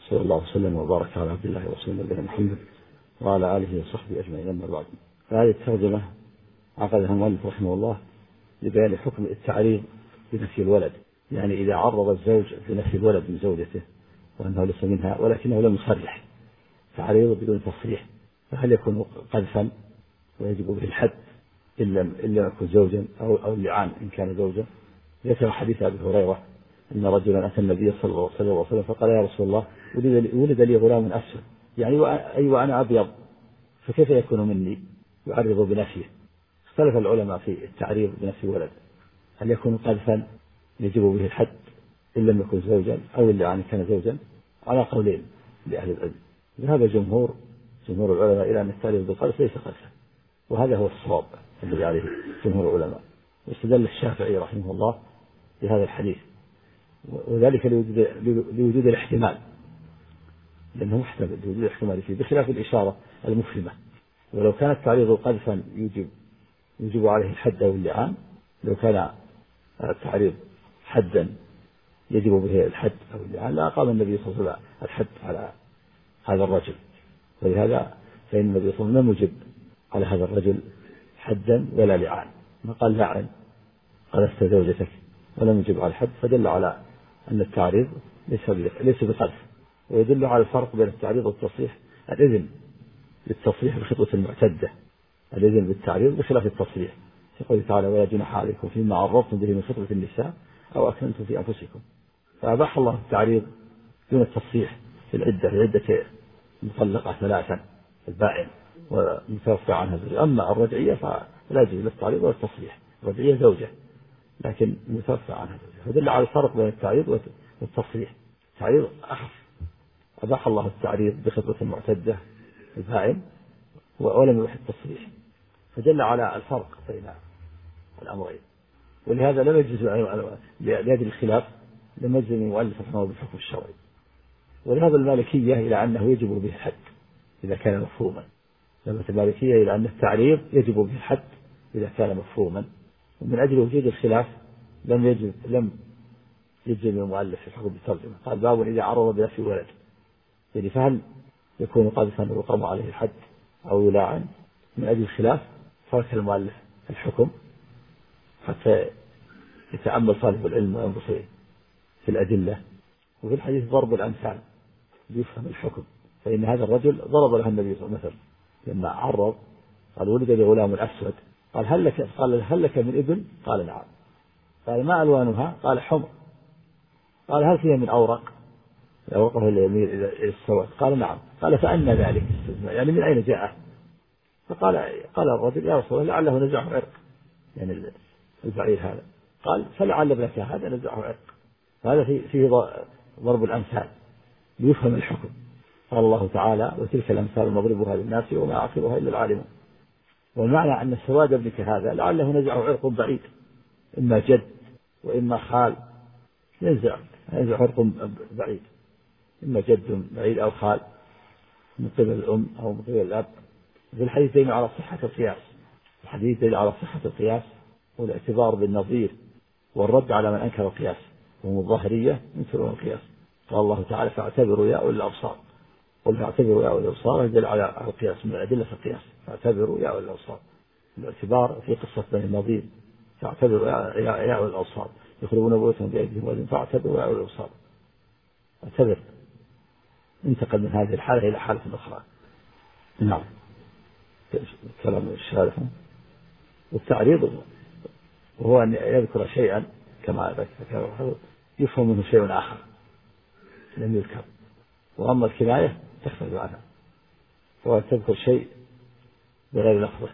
S5: صلى الله وسلم وبارك على عبد الله ورسوله نبينا محمد وعلى آله وصحبه أجمعين. أما بعد، فهذه الترجمة عقدها المؤلف رحمه الله لبيان حكم التعريض بنفي الولد، يعني إذا عرض الزوج بنفي الولد من زوجته وأنه ليس منها ولكنه لم يصرح، تعريض بدون تصريح، فهل يكون قذفا ويجب به الحد إن لم إلا يكن زوجا أو أو اللعان إن كان زوجا؟ ذكر حديث أبي هريرة أن رجلا أتى النبي صلى الله عليه وسلم فقال: يا رسول الله، ولد لي غلام أسود، يعني أي وأنا أبيض، فكيف يكون مني؟ يعرض بنفيه. اختلف العلماء في التعريض بنفي ولد، هل يكون قذفا يجب به الحد إن لم يكن زوجا أو اللعان كان زوجا؟ على قولين لأهل العلم. ذهب جمهور جمهور العلماء إلى أن التعريض بالقذف ليس قذفا، وهذا هو الصواب الذي عليه جمهور العلماء. واستدل الشافعي رحمه الله بهذا الحديث، وذلك لوجود, لوجود الاحتمال، لأنه محتمل لوجود الاحتمال فيه، بخلاف الإشارة المفهمة. ولو كان التعريض قذفا يجب يجب عليه الحد أو اللعان، لو كان التعريض حدا يجب به الحد أو اللعان لأقام النبي صلى الله عليه وسلم الحد على هذا الرجل. ولهذا فإن النبي صلى الله عليه وسلم لم يجب على هذا الرجل حدا ولا لعان، ما قال لعن قذفت زوجتك، ولم يجب على الحد، فدل على أن التعريض ليس ليس بقذف. ويدل على الفرق بين التعريض والتصريح: الإذن للتصريح بخطبة المعتدة، الإذن بالتعريض بخلاف التصريح، يقول تعالى: ولا جناح عليكم فيما عرضتم به من خطبة النساء أو أكننتم في أنفسكم. فأباح الله التعريض دون التصريح في العدة في عدة مطلقة ثلاثا، البائن ومتوفى عنها زوجة. أما الرجعية فلا يجوز لا التعريض ولا التصريح، الرجعية زوجة لكن متوفى عنها زوجة، فدل على الفرق بين التعريض والتصريح. التعريض أخف، أباح الله التعريض بخطبة المعتدة البائن ولم يبح التصريح، فدل على الفرق بين الأمرين. ولهذا لم يجوز لأجل الخلاف لم يجوز المؤلف رحمه الله بالحكم الشرعي. ولهذا المالكية إلى أنه يجب به الحد إذا كان مفهوما، لما المالكية إلى أن التعريض يجب به الحد إذا كان مفهوما. ومن أجل وجود الخلاف لم يجب لم يجب المؤلف في الحكم بالترجمة، قال: باب إذا عرض بنفي ولد، يعني فهل يكون قذفا ويقام عليه الحد أو يلاعن؟ من أجل الخلاف ترك المؤلف الحكم حتى يتأمل طالب العلم وينظر في الأدلة. وفي الحديث ضرب الأمثال ليفهم الحكم، فإن هذا الرجل ضرب له النبي صلى الله عليه وسلم لما عرض، قال: ولد لي غلام أسود، قال: هل لك قال هل لك من ابن؟ قال: نعم. قال: ما ألوانها؟ قال: حمر. قال: هل فيها من أورق؟ أورقه اليمين إلى السواد؟ قال: نعم. قال: فأنى ذلك؟ يعني من أين جاء؟ فقال قال الرجل: يا رسول الله، لعله نزعه عرق، يعني البعير هذا. قال: فلعل ابنك هذا نزعه عرق. هذا فيه ضرب الأمثال ليفهم الحكم. قال الله تعالى: وتلك الأمثال نضربها للناس وما يعقلها إلا العالمون. والمعنى أن سواد ابنك هذا لعله نزعه عرق بعيد، إما جد وإما خال، ينزع ينزع عرق بعيد، إما جد بعيد أو خال من قبل الأم أو من قبل الأب. في الحديث دليل على صحة القياس، الحديث دليل على صحة القياس والاعتبار بالنظير والرد على من أنكر القياس، وهم الظاهرية ينكرون القياس. قال الله تعالى: فاعتبروا يا أولي الأبصار. قل: فاعتبروا يا أولي الأبصار يدل على القياس من أدلة القياس، فاعتبروا يا أولي الأبصار. الاعتبار في قصة بني النضير: فاعتبروا يا أولي الأبصار يخربون بيوتهم بأيديهم وأيديهم، فاعتبروا يا أولي الأبصار. اعتبر، انتقل من هذه الحالة إلى حالة أخرى. نعم. كلام الشارح. والتعريض وهو أن يذكر شيئا كما ذكر يفهم منه شيء آخر لم يذكر، وأما الكناية تختلف عنها، وهو تذكر شيء بغير لفظه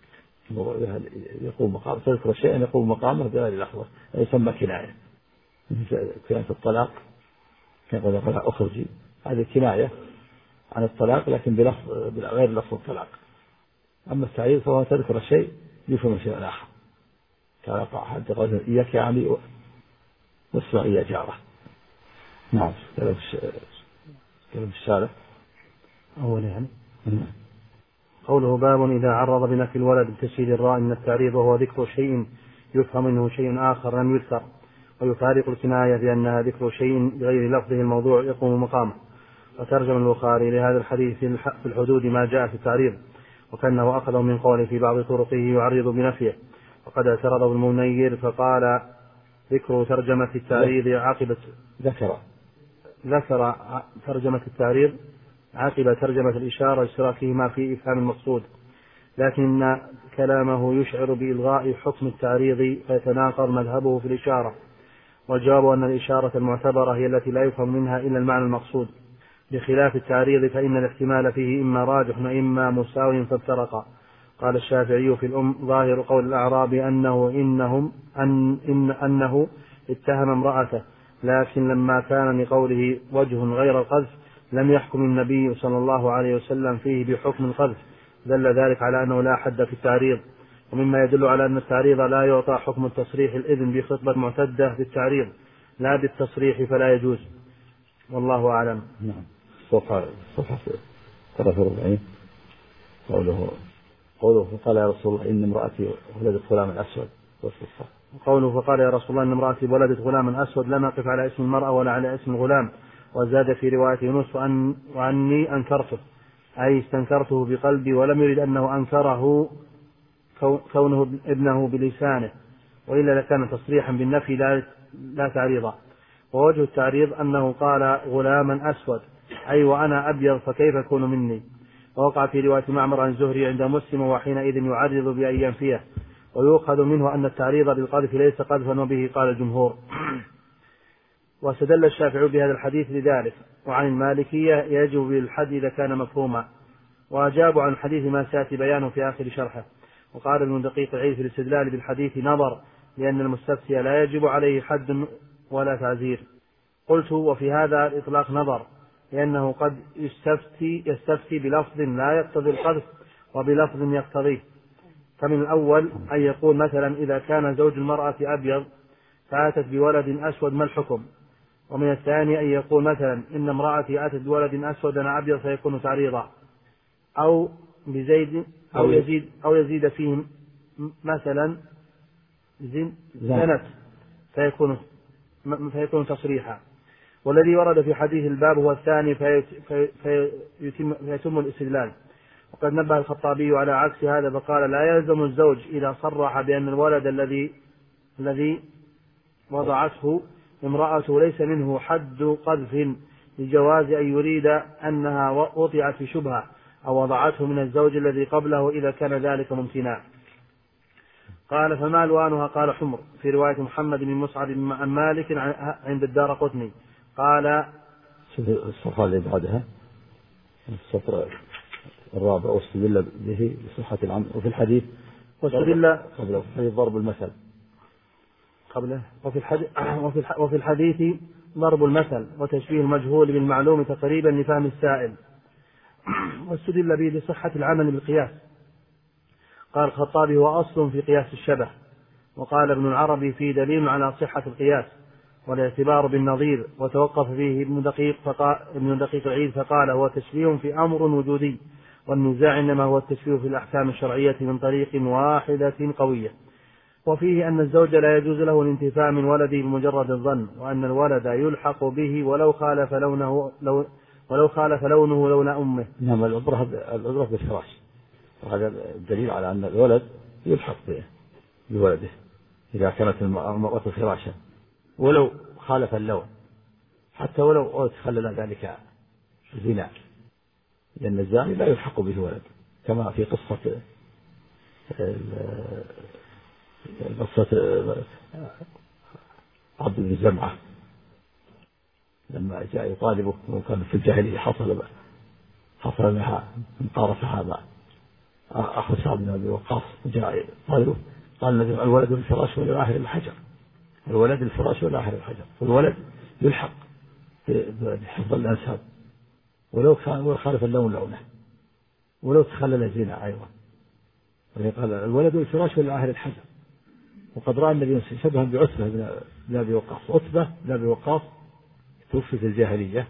S5: يقوم مقامه، تذكر شيئا يقوم مقامه بغير لفظه يسمى كناية. كناية الطلاق كان قد يقول: أخرجي، هذه كناية عن الطلاق لكن بلفظ غير لفظ الطلاق. أما التعريض فهو تذكر شيء يفهم شيء آخر، كان يقع حد قال: إياك يا عمي واسمع يا جارة. نعم. كلام الشارع
S4: أول يعني قوله: باب إذا عرض بنفي الولد بتشديد الراء من التعريض، وهو ذكر شيء يفهم منه شيء آخر لم يذكر، ويفارق الكناية بأنها ذكر شيء بغير لفظه الموضوع يقوم مقامه. وترجم البخاري لهذا الحديث في الحدود ما جاء في التعريض، وكأنه أخذه من قوله في بعض طرقه يعرض بنفيه، وقد اعترضه المنير فقال ذكر ترجمة التعريض عقب
S5: ذكر
S4: ذكر ترجمة التعريض عقب ترجمة الإشارة اشتراكهما في إفهام المقصود، لكن كلامه يشعر بإلغاء حكم التعريض فيتناقض مذهبه في الإشارة، والجواب أن الإشارة المعتبرة هي التي لا يفهم منها إلا المعنى المقصود، بخلاف التعريض فإن الاحتمال فيه إما راجح وإما مساو فافترقا. قال الشافعي في الأم ظاهر قول الأعراب أنه إنهم أن إن أنه اتهم امرأته، لكن لما كان لقوله وجه غير القذف لم يحكم النبي صلى الله عليه وسلم فيه بحكم القذف، دل ذلك على أنه لا حد في التعريض. ومما يدل على أن التعريض لا يعطى حكم التصريح الإذن بخطبة معتدة بالتعريض لا بالتصريح فلا يجوز، والله أعلم.
S5: نعم. صفحة صفحة ثلاثة وأربعين قوله قوله فقال يا رسول الله إن امرأتي ولدت غلاما أسود.
S4: قوله فقال يا رسول الله إن امرأتي ولدت غلاما أسود لم أقف على اسم المرأة ولا على اسم الغلام. وزاد في رواية يونس وأن وأني أنكرته، أي استنكرته بقلبي، ولم يرد أنه أنكره كونه ابنه بلسانه، وإلا لكان تصريحا بالنفي لا, لا تعريضا. ووجه التعريض أنه قال غلاما أسود أي وأنا أبيض فكيف يكون مني. ووقع في رواية معمر عن الزهري عند مسلم وحينئذ يعرض بأن ينفيه. ويؤخذ منه أن التعريض بالقذف ليس قذفا، وبه قال الجمهور. واستدل الشافعي بهذا الحديث لذلك. وعن المالكية يجب بالحد إذا كان مفهوما، وأجابوا عن الحديث ما سيأتي بيانه في آخر شرحه. وقال ابن دقيق العيد في الاستدلال بالحديث نظر، لأن المستفتي لا يجب عليه حد ولا تعزير. قلت وفي هذا الإطلاق نظر، لأنه قد يستفتي, يستفتي بلفظ لا يقتضي القذف وبلفظ يقتضيه. فمن الأول أن يقول مثلا إذا كان زوج المرأة أبيض فأتت بولد أسود ما الحكم؟ ومن الثاني أن يقول مثلا إن امرأتي أتت بولد أسود أنا أبيض فيكون تعريضا، أو بزيد أو يزيد أو يزيد فيه مثلا زنت فيكون فيكون تصريحا. والذي ورد في حديث الباب هو الثاني فيتم, فيتم الاستدلال. وقد نبه الخطابي على عكس هذا فقال لا يلزم الزوج إذا صرح بأن الولد الذي الذي وضعته امرأته ليس منه حد قذف لجواز أن يريد أنها وضعت في شبهة أو وضعته من الزوج الذي قبله إذا كان ذلك ممكنا. قال فما ألوانها؟ قال حمر، في رواية محمد بن مصعب عن مالك عند الدارقطني. قال
S5: الصفحة اللي بعدها السطر الرابع واستدل به بصحة العمل. وفي الحديث
S4: واستدل
S5: قبله في ضرب المثل
S4: قبله وفي الحديث وفي الحديث ضرب المثل وتشبيه المجهول بالمعلوم تقريبا لفهم السائل. واستدل به بصحة العمل بالقياس. قال الخطابي هو أصل في قياس الشبه. وقال ابن العربي في دليل على صحة القياس والاعتبار بالنظير. وتوقف فيه ابن دقيق فقال ابن دقيق العيد فقال هو تشبيه في أمر وجودي، والنزاع إنما هو التشبيه في الأحكام الشرعية من طريق واحدة قوية. وفيه أن الزوج لا يجوز له الانتفاع من ولده بمجرد الظن، وأن الولد يلحق به ولو خالف لونه لو ولو خالف لونه لون أمه.
S5: نعم. العبرة العبرة بالفراش، وهذا الدليل على أن الولد يلحق به بولده إذا كانت المرأة فراشا ولو خالف اللون، حتى ولو تخلل ذلك زنا، لأن الزاني لا يلحق به ولد، كما في قصة قصة عبد بن زمعة لما جاء يطالبه وكان في الجاهلية حصل حصل لها انقار صحابة أخو سعد بن أبي وقاص جاء يطالبه قال الولد الفراش والآخر الحجر، الولد الفراش والآخر الحجر، والولد يلحق بحفظ الأنساب ولو كان خالف اللون لونه ولو تخلل زنا أيضا. قال الولد الفراش والآخر الحجر. وقد رأى النبي شبها بعتبة بن أبي وقاص. عتبة بن أبي وقاص توفي في الجاهلية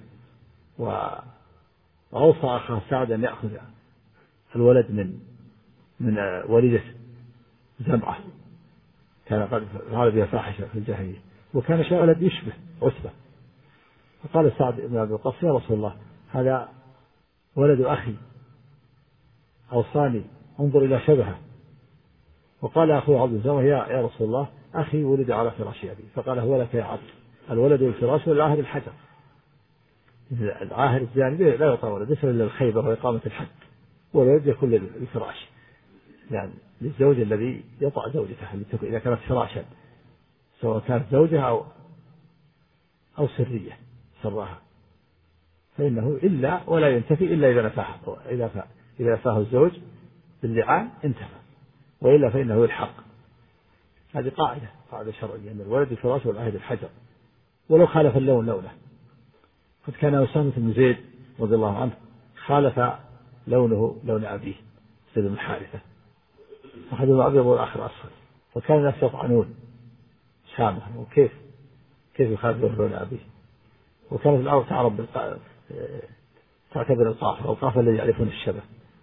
S5: وأوصى أخاه سعد أن يأخذ الولد من من والدة زمعة، كان قد فعل بها فاحشة في الجاهلية، وكان ولد يشبه عتبة. فقال سعد بن أبي وقاص يا رسول الله هذا ولد أخي أوصاني انظر إلى شبهه. وقال أخوه عبد الزمر يا يا رسول الله أخي ولد على فراش أبي. فقال هو لك يا عبد الولد والفراش والعاهر الحجر. العاهر الزاني لا يعطى ولد إلا الخيبة وإقامة الحد، والولد يكون للفراش يعني للزوج الذي يطع زوجته إذا كانت فراشا سواء كانت زوجها أو أو سرية سراها، فإنه إلا ولا ينتفي إلا إذا نفاه إذا إذا نفاه الزوج باللعان انتفى، وإلا فإنه يلحق. هذه قاعدة قاعدة شرعية أن الولد الفراش والعهد الحجر ولو خالف اللون لونه. قد كان أسامة بن زيد رضي الله عنه خالف لونه لون أبيه زيد بن حارثة، أحدهما أبيض والآخر أصفر، فكان الناس يطعنون شامه وكيف كيف يخالف لون أبيه. وكانت الأرض تعرب تعتبر القافة والقافة الذي يعرفون الشبه.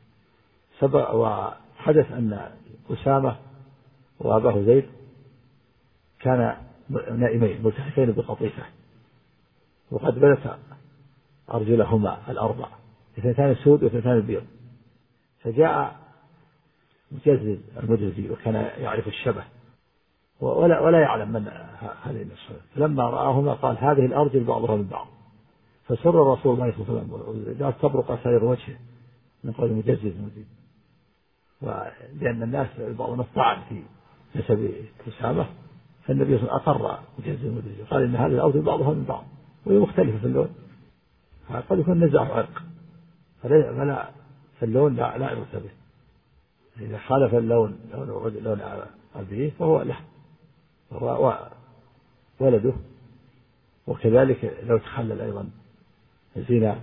S5: وحدث أن أسامة وأباه زيد كان نائمين ملتحفين بقطيفة، وقد بدت أرجلهما الأربع اثنتان سود واثنتان بيض، فجاء مجزز المجزي وكان يعرف الشبه ولا ولا يعلم من هذه النسخة، فلما رآهما قال هذه الأرجل بعضها من بعض، فسر رسول الله صلى الله عليه وسلم جاءت تبرق سائر وجهه من قول مجزز المجزي. ولأن الناس بعضهم الطعن في نسب أسامة، فالنبي صلى الله عليه وسلم أقر مجزز المجزي قال إن هذه الأرجل بعضها من بعض وهي مختلفة في اللون، قد يكون نزاع عرق فلا في اللون لا لا يرتبه. إذا خالف اللون لون لون أبيه فهو له وهو ولده. وكذلك لو تخلل أيضا الزنا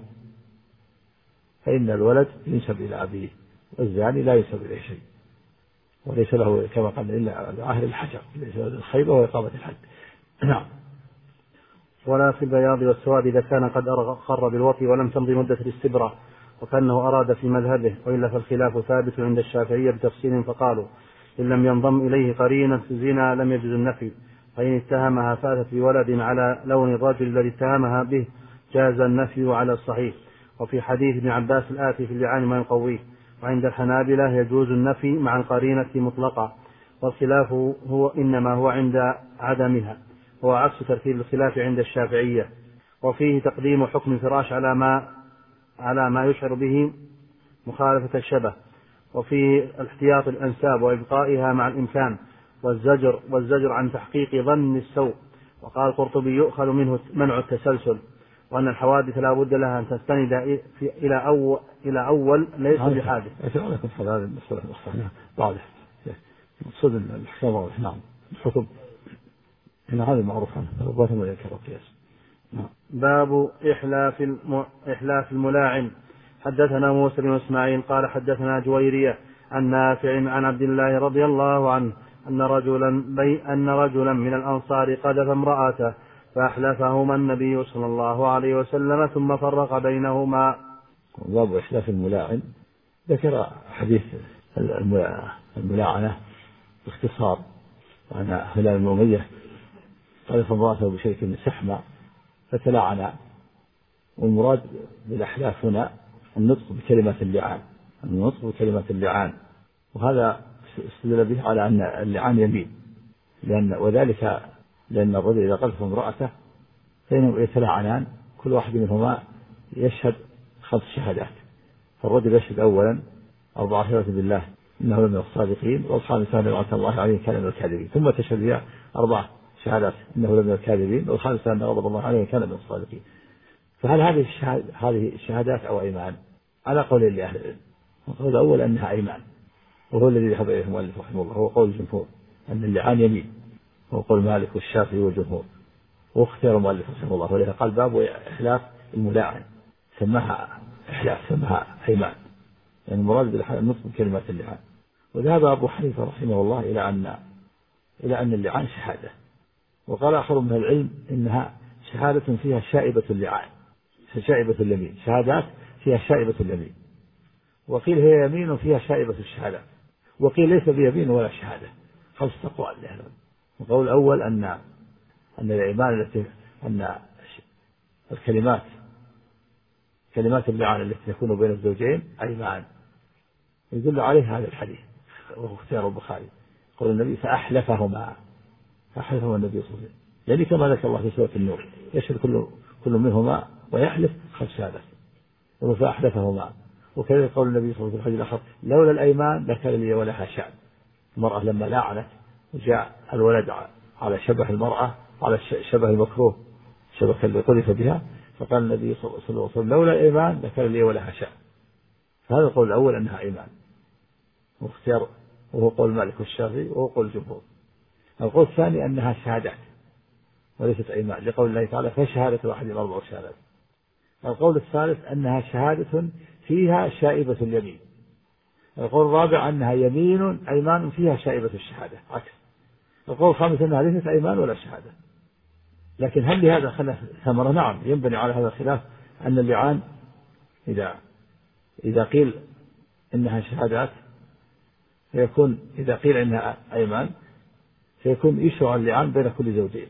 S5: فإن الولد ينسب إلى أبيه، والزاني لا ينسب إليه شيء وليس له كما قال إلا عاهر الحجر، ليس له الخيبة وإقامة الحد. نعم.
S4: ولا في البياض والسواد إذا كان قد أقر بالوطي ولم تمضي مدة الاستبرة وكأنه أراد في مذهبه، وإلا فالخلاف ثابت عند الشافعية بتفصيل، فقالوا إن لم ينضم إليه قرينة الزنا لم يجوز النفي، فإن اتهمها فاتت بولد على لون الرجل الذي اتهمها به جاز النفي على الصحيح. وفي حديث ابن عباس الآتي في اللعان ما يقويه. وعند الحنابلة يجوز النفي مع القرينة مطلقة، والخلاف هو إنما هو عند عدمها، هو عكس ترتيب الخلاف عند الشافعية. وفيه تقديم حكم الفراش على ما على ما يشعر به مخالفة الشبه، وفيه الاحتياط الأنساب وإبقائها مع الإمكان، والزجر والزجر عن تحقيق ظن السوء. وقال القرطبي يؤخذ منه منع التسلسل، وأن الحوادث لا بد لها أن تستند إلى أول إلى أول ليس بحادث.
S5: أسألكم في هذا المسألة واضح مقصود الحكام واضح. نعم. الحكم إن هذا معروف عنه ربما ما يذكر القياس.
S4: باب إحلاف الم... إحلاف الملاعن. حدثنا موسى بن إسماعيل قال حدثنا جويرية عن نافع عن عبد الله رضي الله عنه أن رجلا بي أن رجلا من الأنصار قذف امرأته فأحلفهما النبي صلى الله عليه وسلم ثم فرق بينهما.
S5: باب إحلاف الملاعن. ذكر حديث الملاعنة باختصار، وأن هلال بن أمية قذف امرأته بشيء من سحمة فتلاعنا، والمراد بالأحلاف هنا النطق بكلمة اللعان، النطق بكلمة اللعان، وهذا استدل به على أن اللعان يمين، لأن وذلك لأن الرجل إذا قذف امرأته فإنهم يتلاعنان كل واحد منهما يشهد خمس شهادات، فالرجل يشهد أولا أربع شهادات بالله إنه لمن الصادقين، والخامسة أن لعنة الله عليه كان من الكاذبين، ثم تشهد بها أربع شهادات إنه لمن الكاذبين، والخامسة أن غضب الله عليه كان من الصادقين. فهل هذه الشهاد هذه الشهادات أو أيمان؟ على قول لأهل العلم. القول الأول أنها أيمان، وهو الذي ذهب إليه المؤلف رحمه الله، هو قول الجمهور أن اللعان يمين، وهو قول مالك والشافعي والجمهور، واختيار المؤلف رحمه الله، ولذا قال باب إحلاف الملاعن سماها إحلاف سماها أيمان، يعني المراد بالنطق بكلمة اللعان. وذهب أبو حنيفة رحمه الله إلى أن إلى أن اللعان شهادة، وقال آخر من العلم إنها شهادة فيها شائبة اللعان، شائبة اليمين، شهادات فيها شائبة اليمين، وقيل هي يمين فيها شائبة الشهادة، وقيل ليس بيمين ولا شهادة، خمس أقوال لهذا. القول الأول أن أن الأيمان التي أن الكلمات كلمات اللعان التي تكون بين الزوجين أيمان، يدل عليه هذا الحديث وهو اختيار البخاري. قول النبي فأحلفهما، فأحلفهما النبي صلى الله عليه وسلم، يعني كما ذكر الله في سورة النور يشهد كل كل منهما ويحلف خمس شهادات، فأحلفهما. وكذلك قول النبي صلى الله عليه وسلم في الحديث الآخر لولا الأيمان لكان لي ولها شأن. المرأة لما لاعنت وجاء الولد على شبه المرأة على شبه المكروه شبه اللي قذف بها، فقال النبي صلى الله عليه وسلم لولا الإيمان لكان لي ولها شأن. فهذا القول الأول أنها إيمان واختيار، وهو قول مالك والشافعي وهو قول الجمهور. القول الثاني أنها شهادات وليست إيمان، لقول الله تعالى فشهادة واحد أربع شهادات. القول الثالث أنها شهادة فيها شائبة اليمين. القول الرابع أنها يمين أيمان فيها شائبة الشهادة عكس. القول الخامس أنها ليست أيمان ولا شهادة. لكن هل لهذا خلاف ثمرة؟ نعم، ينبني على هذا الخلاف أن اللعان إذا إذا قيل إنها شهادات فيكون، إذا قيل إنها أيمان فيكون يشرع اللعان بين كل زوجين،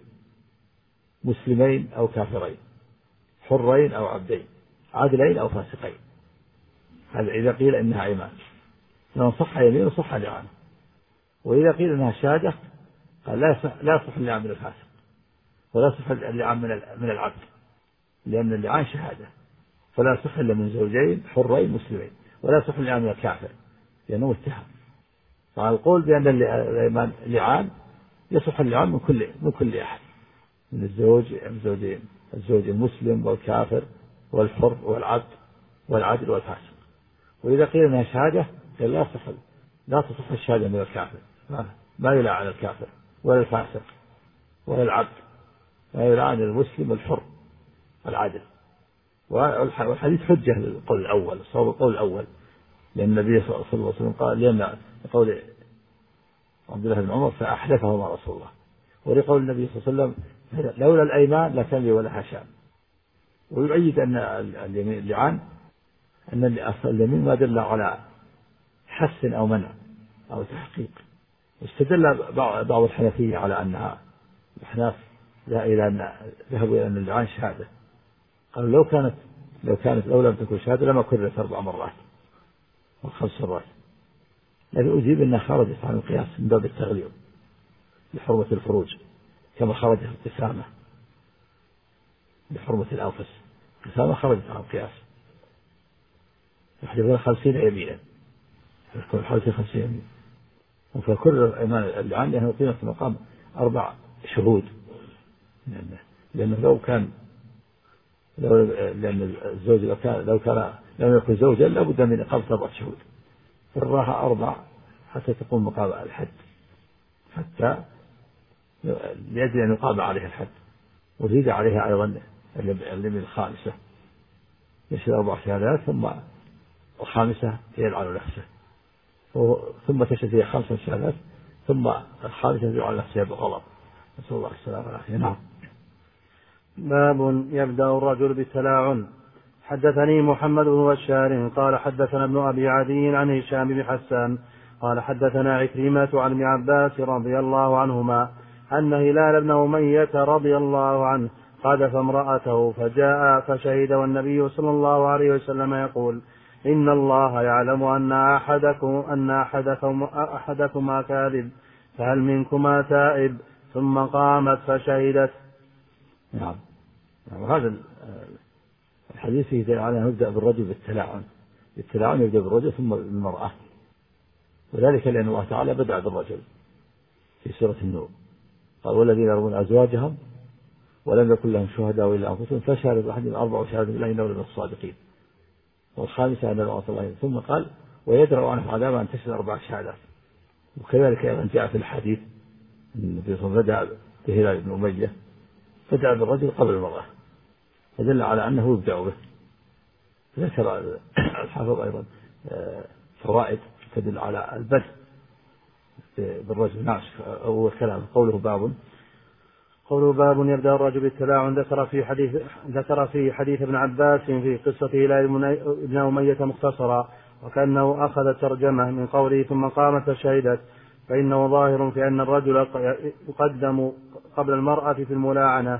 S5: مسلمين أو كافرين، حرين أو عبدين، عادلين أو فاسقين. هذا إذا قيل إنها أيمان، لأن صح يمين وصح لعان. وإذا قيل إنها شهادة قال لا لا يصح اللعان من الفاسق ولا يصح اللعان من من العبد، لأن اللعان شهادة، فلا يصح إلا من زوجين حرين مسلمين، ولا يصح اللعان من الكافر لأنه متهم. فالقول بأن اللعان يصح اللعان من كل من كل أحد، من الزوج الزوجين الزوج المسلم والكافر والحر والعبد والعادل والفاسق. وإذا قيل إنها شهادة قال لا يصح لا تصح الشهادة من الكافر، ما يلعن الكافر ولا الفاسق ولا العبد، ما يلعن المسلم الحر العادل. والحديث حجة للقول الأول، صواب القول الأول، لأن النبي صلى الله عليه وسلم قال لأن قول عبد الله بن عمر فأحلفهما رسول الله، ولقول النبي صلى الله عليه وسلم لولا الأيمان لكان لي ولها شأن. ويؤيد أن اليمين اللعان أن اليمين ما دل على حسن أو منع أو تحقيق. استدل بعض الحنفية على أنها الأحناف إلى أن ذهبوا إلى أن اللعان شهادة، قالوا لو كانت لو كانت لو لم تكن شهادة لما كررت أربع مرات أو خمس مرات. لكن أجيب أنها خرجت عن القياس من باب التغليظ لحرمة الفروج، كما خرجت الابتسامة لحرمة الأنفس. الابتسامة خرجت عن القياس، يحلفون خمسين يمينا، يكون حوالي خمسين يمين. فكرر إيمان اللعان لأنه قيمة في مقام أربع شهود، لأنه لو كان لو لأن الزوج لو كان لو كان لم يكن زوجا لابد من إقامة أربعة شهود، فالراحة أربع حتى تقوم مقام الحد، حتى لأجل أن يقام عليها الحد. وزيد عليها أيضا اليمين الخامسة يشهد أربع شهادات، ثم الخامسة يلعن نفسه، ثم تشهد فيها خمس شهادات، ثم الخامسة يلعن نفسه بالغلط، نسأل الله السلامة والعافية. نعم.
S4: باب يبدأ الرجل بالتلاعن. حدثني محمد بن بشار قال حدثنا ابن أبي عدي عن هشام بن حسان قال حدثنا عكرمة عن ابن عباس رضي الله عنهما أن هلال بن أمية رضي الله عنه قذف امرأته فجاء فشهد، والنبي صلى الله عليه وسلم يقول إن الله يعلم أن أحدكم أن أحدكم أحدكما كاذب، فهل منكما تائب؟ ثم قامت فشهدت.
S5: نعم. وهذا الحديث يدل على أن نبدأ بالرجل بالتلاعن، بالتلاعن يبدأ بالرجل ثم بالمرأة، وذلك لأن الله تعالى بدأ بالرجل في سورة النور، قال والذين يرمون أزواجهم ولم يكن لهم شهداء إلا أنفسهم فشهادة أحدهم أربع شهادات بالله إنه لمن الصادقين، والخامسة أن الله الله. ثم قال ويدرأ عنه عذاب أن تشهد أربع شهادات. وكذلك أيضا جاء في الحديث النبي صلى الله عليه وسلم بدأ بهلال بن أمية، بدأ بالرجل قبل المرأة، فدل على أنه يبدأ به. ذكر الحافظ أيضا فوائد تدل على البدء بالرجل. نعم. أول كلام قوله باب
S4: قوله باب يبدأ الرجل بالتلاعن. ذكر في حديث ذكر في حديث ابن عباس في قصة هلال بن أمية مختصرا، وكأنه أخذ ترجمة من قوله ثم قامت فشهدت، فإنه ظاهر في أن الرجل يقدم قبل المرأة في الملاعنة،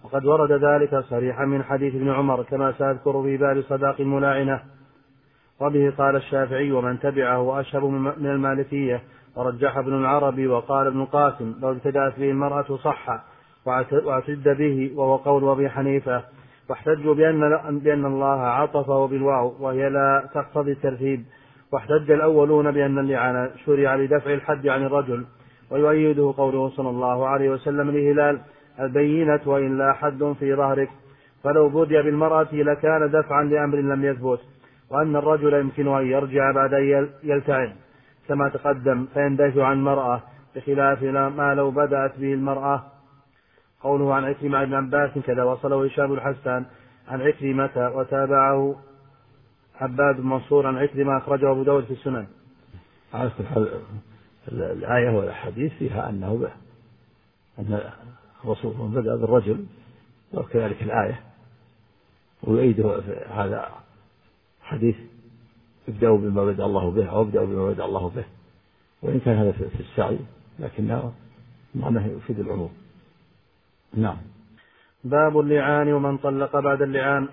S4: وقد ورد ذلك صريحا من حديث ابن عمر كما سأذكر في باب صداق الملاعنة. وبه قال الشافعي ومن تبعه وأشهب من المالكية، ورجح ابن العربي وقال ابن القاسم لو ابتدأت به المرأة صح واعتد به، وهو قول أبي حنيفة. واحتجوا بأن, بأن الله عطفه بالواو وهي لا تقتضي الترتيب. واحتج الأولون بأن اللعان شرع لدفع الحد عن الرجل، ويؤيده قوله صلى الله عليه وسلم لهلال البينة وإن لا حد في ظهرك، فلو بدأ بالمرأة لكان دفعا لأمر لم يثبت، وأن الرجل يمكن أن يرجع بعد أن يلتعن كما تقدم فيندفع عن المرأة، بخلاف ما لو بدأت به المرأة. قوله عن عكرمة بن عباس كذا وصله هشام الحسان عن عكرمة وتابعه عباد بن منصور عن عكرمة أخرجه أبو داود في السنن.
S5: على كل الآية والحديث فيها أنه أن الرسول بدأ بالرجل، وكذلك الآية ويؤيده هذا حديث ابدأوا بما بدأ الله به أو ابدأوا بما بدأ الله به، وإن كان هذا في السعي لكنه معناه يفيد العموم. نعم.
S4: باب اللعان ومن طلق بعد اللعان.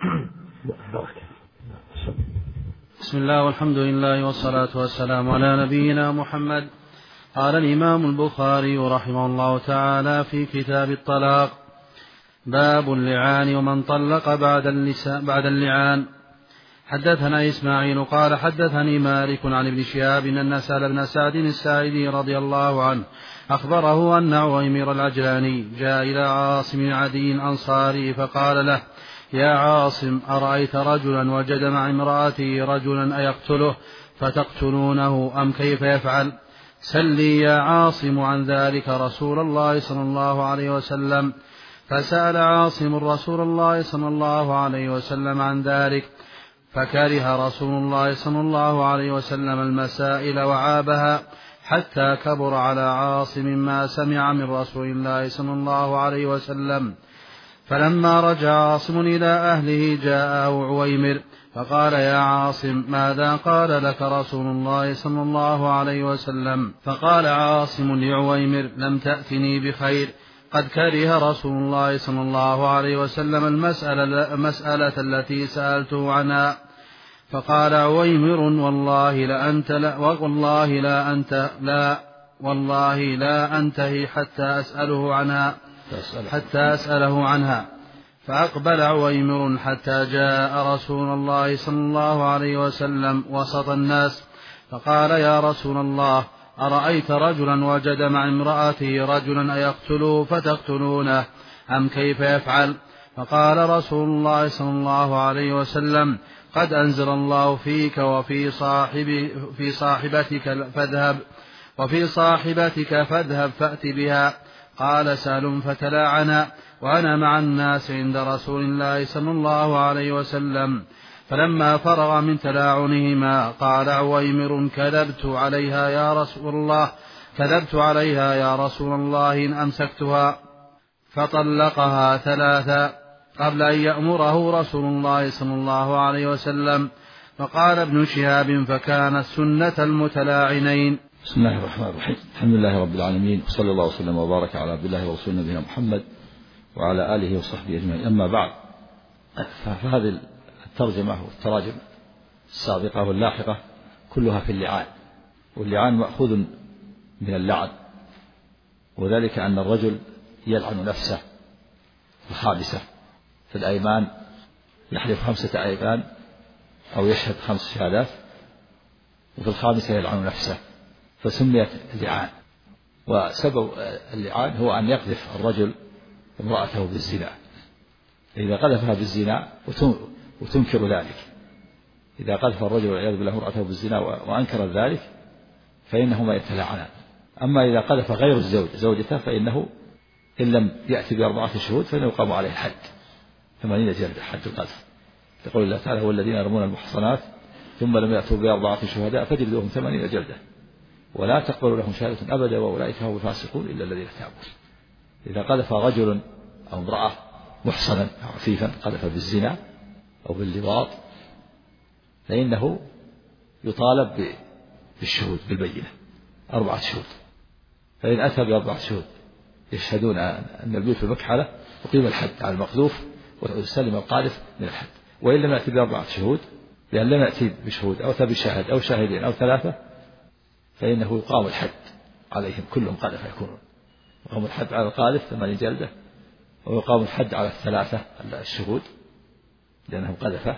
S6: بسم الله والحمد لله والصلاة والسلام على نبينا محمد. قال الإمام البخاري رحمه الله تعالى في كتاب الطلاق: باب اللعان ومن طلق بعد, بعد اللعان. حدثنا إسماعيل قال حدثني مالك عن ابن شهاب أن سهل بن سعد الساعدي رضي الله عنه أخبره أن عويمر العجلاني جاء إلى عاصم عدي أنصاري فقال له: يا عاصم، أرأيت رجلا وجد مع امرأته رجلا أيقتله فتقتلونه أم كيف يفعل؟ سلي يا عاصم عن ذلك رسول الله صلى الله عليه وسلم. فسأل عاصم رسول الله صلى الله عليه وسلم عن ذلك، فكره رسول الله صلى الله عليه وسلم المسائل وعابها، حتى كبر على عاصم ما سمع من رسول الله صلى الله عليه وسلم. فلما رجع عاصم إلى أهله جاءه عويمر فقال: يا عاصم، ماذا قال لك رسول الله صلى الله عليه وسلم؟ فقال عاصم لعويمر: لم تأتني بخير، قد كره رسول الله صلى الله عليه وسلم المسألة, المسألة التي سألته عنها. فقال عويمر: والله لا أنت لا والله لا أنت لا والله لا أنتهي حتى أسأله عنها حتى أسأله عنها. فأقبل عويمر حتى جاء رسول الله صلى الله عليه وسلم وسط الناس، فقال: يا رسول الله، أرأيت رجلا وجد مع امرأته رجلا أيقتله فتقتلونه أم كيف يفعل؟ فقال رسول الله صلى الله عليه وسلم: قد أنزل الله فيك وفي صاحب في صاحبتك فاذهب وفي صاحبتك فاذهب فأت بها. قال سهل: فتلاعنا وأنا مع الناس عند رسول الله صلى الله عليه وسلم. فلما فرغ من تلاعنهما قال عويمر: كذبت عليها يا رسول الله كذبت عليها يا رسول الله إن أمسكتها. فطلقها ثلاثا قبل أن يأمره رسول الله صلى الله عليه وسلم. فقال ابن شهاب: فكانت سنة المتلاعنين.
S3: بسم الله الرحمن الرحيم. الحمد لله رب العالمين، وصلى الله وسلم وبارك على عبد الله ورسوله نبينا محمد وعلى آله وصحبه أجمعين. أما بعد، فهذه الترجمة والتراجم السابقة واللاحقة كلها في اللعان، واللعان مأخوذ من اللعن، وذلك أن الرجل يلعن نفسه الخامسة في الأيمان، يحلف خمسة أيمان أو يشهد خمس شهادات، وفي الخامسة يلعن نفسه، فسميت اللعان. وسبب اللعان هو أن يقذف الرجل امرأته بالزنا، إذا قذفها بالزنا وتنكر ذلك، إذا قذف الرجل والعياذ بالله امرأته بالزنا وأنكر ذلك فإنهما يتلاعنان. أما إذا قذف غير الزوج زوجته فإنه إن لم يأتي بأربعة شهود فإنه يقام عليه حد ثمانين جلدة، حد القذف. يقول الله تعالى: والذين يرمون المحصنات ثم لم يأتوا بأربعة شهداء فجلدوهم ثمانين جلدة ولا تقبلوا لهم شهادة أبدا وأولئك هم الفاسقون إلا الذين تابوا. إذا قذف رجل أو امرأة محصنا أو عفيفا قذف بالزنا أو باللواط فإنه يطالب بالشهود بالبينة، أربعة شهود. فإن أتى بأربعة شهود يشهدون أن البيوت في المكحلة وقيم الحد على المقذوف ويسلم القاذف من الحد. وإن لم يأتي بأربعة شهود، لأن لم يأتي بشهود أو بشاهد أو شاهدين أو ثلاثة، فإنه يقام الحد عليهم كلهم قذف يكونون. يقام الحد على القاذف ثمانين جلدة، ويقام الحد على الثلاثة الشهود لأنهم قذفه،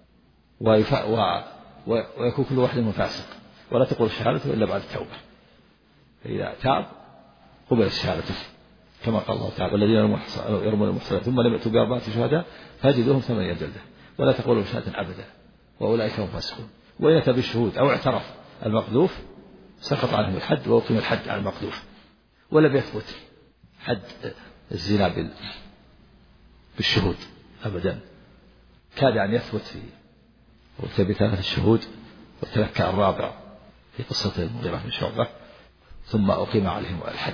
S3: ويكون كل واحد من فاسق، ولا تقول الشهادة إلا بعد التوبة. فإذا تاب قبل شهادته، كما قال الله تعالى: والذين يرمون المحصنات ثم لم يأتوا بأربعة شهداء فاجلدوهم ثمانين جلدة ولا تقولوا شهادة أبدا وأولئك هم فاسقون. وإن أتى بالشهود أو اعترف المقذوف سقط عنهم الحد وأقيم الحد على المقذوف. ولم يثبت حد الزنا بالشهود أبدا، كاد أن يثبت في وثبت ثلاثة الشهود وتلكأ الرابع في قصة المغيرة بن شعبة ثم أقيم عليهم الحد،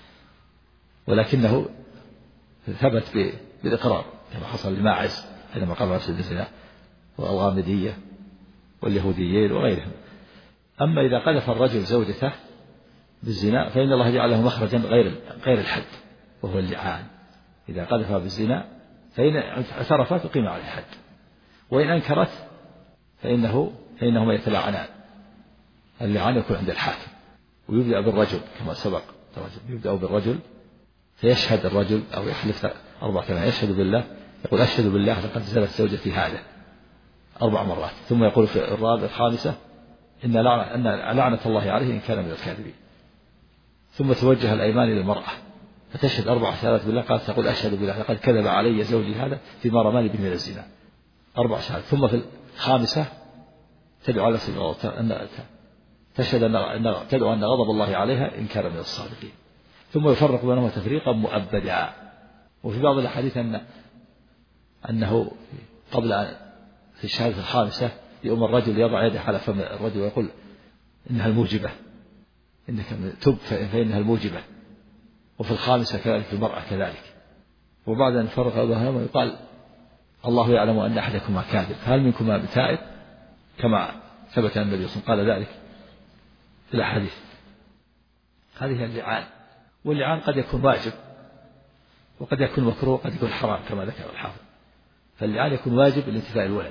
S3: ولكنه ثبت بالإقرار كما حصل لماعز حينما قام نفس الزنا والغامدية واليهوديين وغيرهم. أما إذا قذف الرجل زوجته بالزنا فإن الله جعل له مخرجا غير غير الحد وهو اللعان. إذا قذفها بالزنا فإن اعترفت أقيم عليه الحد، وإن أنكرت فإنه فإنهما يتلاعنان. اللعان يكون عند الحاكم، ويبدأ بالرجل كما سبق، يبدأ بالرجل فيشهد الرجل أو يحلف أربع كلمات، يشهد بالله، يقول: أشهد بالله لقد زنت زوجتي هذا أربع مرات، ثم يقول في الرابعة الخامسة: إن لعنة, أن لعنة الله عليه إن كان من الكاذبين. ثم توجه الأيمان للمرأة فتشهد أربع شهادات بالله، قالت تقول: أشهد بالله لقد كذب علي زوجي هذا فيما رماني به من الزنا، أربع شهادات. ثم في الخامسة تدعو على أن تشهد أن تدعو أن غضب الله عليها إن كان من الصادقين. ثم يفرق بينهما تفريقا مؤبدا. وفي بعض الأحاديث أن أنه قبل أن في الشهادة الخامسة يؤمر الرجل يضع يده على فم الرجل ويقول: إنها الموجبة، إنك تب فإنها الموجبة. وفي الخامسة كذلك في المرأة كذلك. وبعد أن فرق بينهما يقال: الله يعلم أن أحدكما كاذب، هل منكما بتائب؟ كما ثبت أن النبي صلى الله عليه وسلم قال ذلك في الأحاديث. هذه اللعان، واللعان قد يكون واجب وقد يكون مكروه قد يكون حرام كما ذكر الحافظ. فاللعان يكون واجب لانتفاء الولد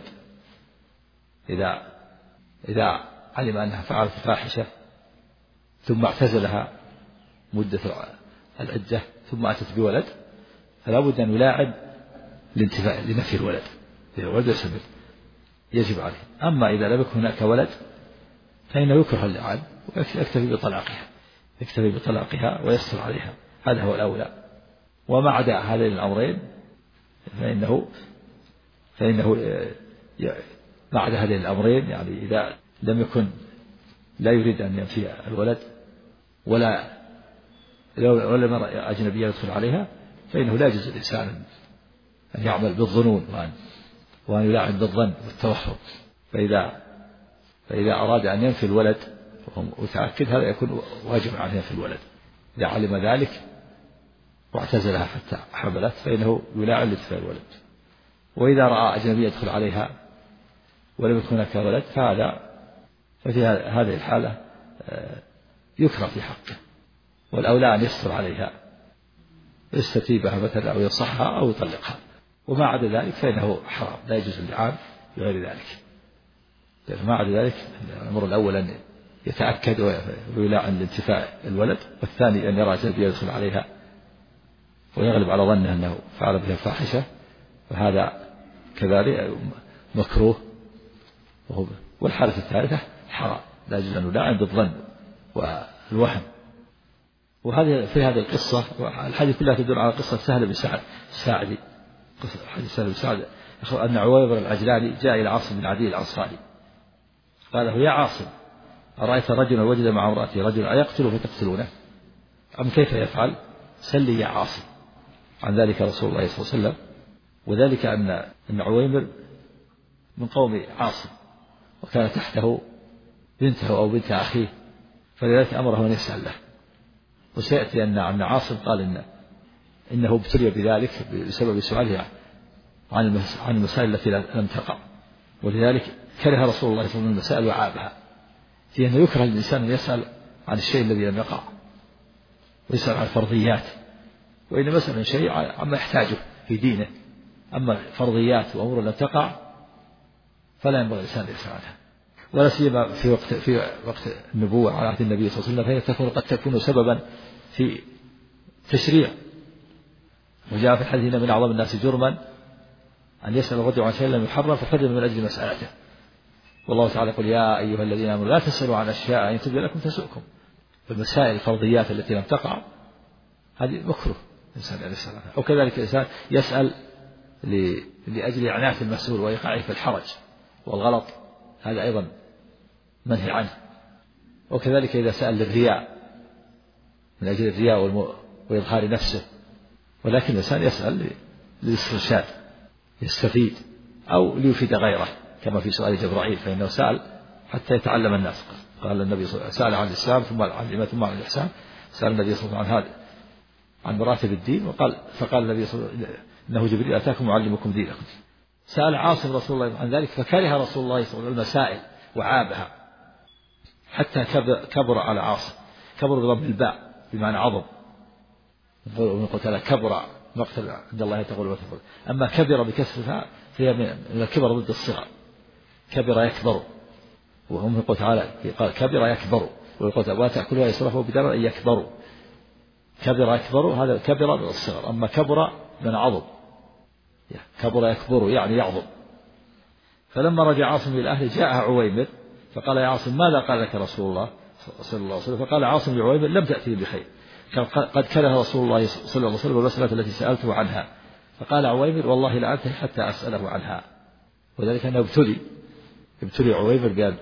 S3: إذا إذا علم أنها فعلت فاحشة ثم اعتزلها مدة العدة ثم أتت بولد، فلا بد أن يلاعب لانتفاء لنفي الولد، إذا الولد يستمر يجب عليه. أما إذا لم يكن هناك ولد فإنه يكره اللعان ويكتفي بطلاقها يكتفي بطلاقها ويسر عليها، هذا هو الأولى. وما عدا هذين الأمرين فإنه فإنه ما عدا هذين الأمرين، يعني إذا لم يكن لا يريد أن ينفي الولد ولا ولا مرأة أجنبية يدخل عليها، فإنه لا يجوز الإنسان أن يعمل بالظنون وأن وأن يلاعب بالظن والتوهم. فإذا فإذا أراد أن ينفي الولد وتأكد هذا يكون واجب عليه في الولد. إذا علم ذلك واعتزلها حتى حملت فإنه يلاعب لانتفاء الولد. وإذا رأى أجنبية يدخل عليها ولم يكن هناك ولد فهذا ففي هذه الحالة يكره في حقه، والأولى أن يستر عليها يستتيبها مثلا أو يصحها أو يطلقها. وما عدا ذلك فإنه حرام، لا يجوز اللعان بغير ذلك. ما عدا ذلك الأمر الأول أن يتأكد ويلاعن لانتفاء الولد، والثاني أن يرى أجنبية يدخل عليها ويغلب على ظنه أنه فعل بها فاحشة، فهذا كذلك مكروه. والحالة الثالثة حرام، لا يجوز أن يلاعن بالظن والوهم. وهذه في هذه القصة الحديث كلها تدل على قصة سهل بن سعد الساعدي. قصة حديث سهل بن سعد أن عويمر العجلاني جاء إلى عاصم بن عدي الأنصاري قال له: يا عاصم، أرأيت رجلا وجد مع امرأته رجلا أيقتله فتقتلونه أم كيف يفعل؟ سلي يا عاصم. عن ذلك رسول الله صلى الله عليه وسلم. وذلك أن أن عويمر من قوم عاصم وكان تحته بنته أو بنت أخيه، فلذلك أمره أن يسأل له. وسيأتي أن أن عاصم قال إن إنه ابتلي بذلك بسبب سؤاله عن عن المسائل التي لم تقع، ولذلك كره رسول الله صلى الله عليه وسلم المسائل وعابها، في أنه يكره الإنسان أن يسأل عن الشيء الذي لم يقع ويسأل عن الفرضيات وإن مسألة شيء عما يحتاجه في دينه. أما فرضيات وأمور لم تقع فلا ينبغي الإنسان يسأل عنها، ولا سيما في وقت في وقت النبوة على عهد النبي صلى الله عليه وسلم، فهي تكون قد تكون سببا في تشريع. وجاء في الحديث من أعظم الناس جرما أن يسأل الرجل عن شيء لم يحرم فقدم من أجل مسألته. والله تعالى يقول يا أيها الذين آمنوا لا تسألوا عن أشياء إن تبد لكم تسؤكم. فالمسائل الفرضيات التي لم تقع هذه مكروه الإنسان أن يسأل عنها. وكذلك الإنسان يسأل لأجل إعناف المسؤول وإيقاعه في الحرج والغلط، هذا أيضا منهي عنه. وكذلك إذا سأل للرياء من أجل الرياء وإظهار نفسه، ولكن الإنسان يسأل للاسترشاد يستفيد أو ليفيد غيره، كما في سؤال جبرائيل فإنه سأل حتى يتعلم الناس. قال النبي صلى الله عليه وسلم سأل عن الإسلام ثم عن الإيمان ثم عن الإحسان. سأل النبي صلى الله عليه وسلم عن هذا عن مراتب الدين، وقال فقال النبي صلى الله عليه وسلم إنه جبريل أتاكم يعلمكم دينكم. سأل عاصم رسول الله عن ذلك فكره رسول الله صلى الله عليه وسلم المسائل وعابها حتى كبر على عاصم. كبر بضم الباء بمعنى عظم، كبر مقتل عند الله تقول وتقول. أما كبر بكسرها فهي من الكبر ضد الصغر، كبر يكبر، وهم يقول تعالى قال كبر يكبر، ويقول ولا تأكلوا يسرفوا بدار أن يكبروا. كبر يكبر هذا كبر ضد الصغر. أما كبر من عظم، كبر يكبر يعني يعظم. فلما رجع عاصم إلى أهله جاء عويمر فقال يا عاصم ماذا قال لك رسول الله صلى الله عليه وسلم؟ فقال عاصم لعويمر لم تأتي بخير، قد كره رسول الله صلى الله عليه وسلم المسألة التي سألته عنها. فقال عويمر والله لا أنتهي حتى أسأله عنها. وذلك أنه ابتلي ابتلي عويمر بأن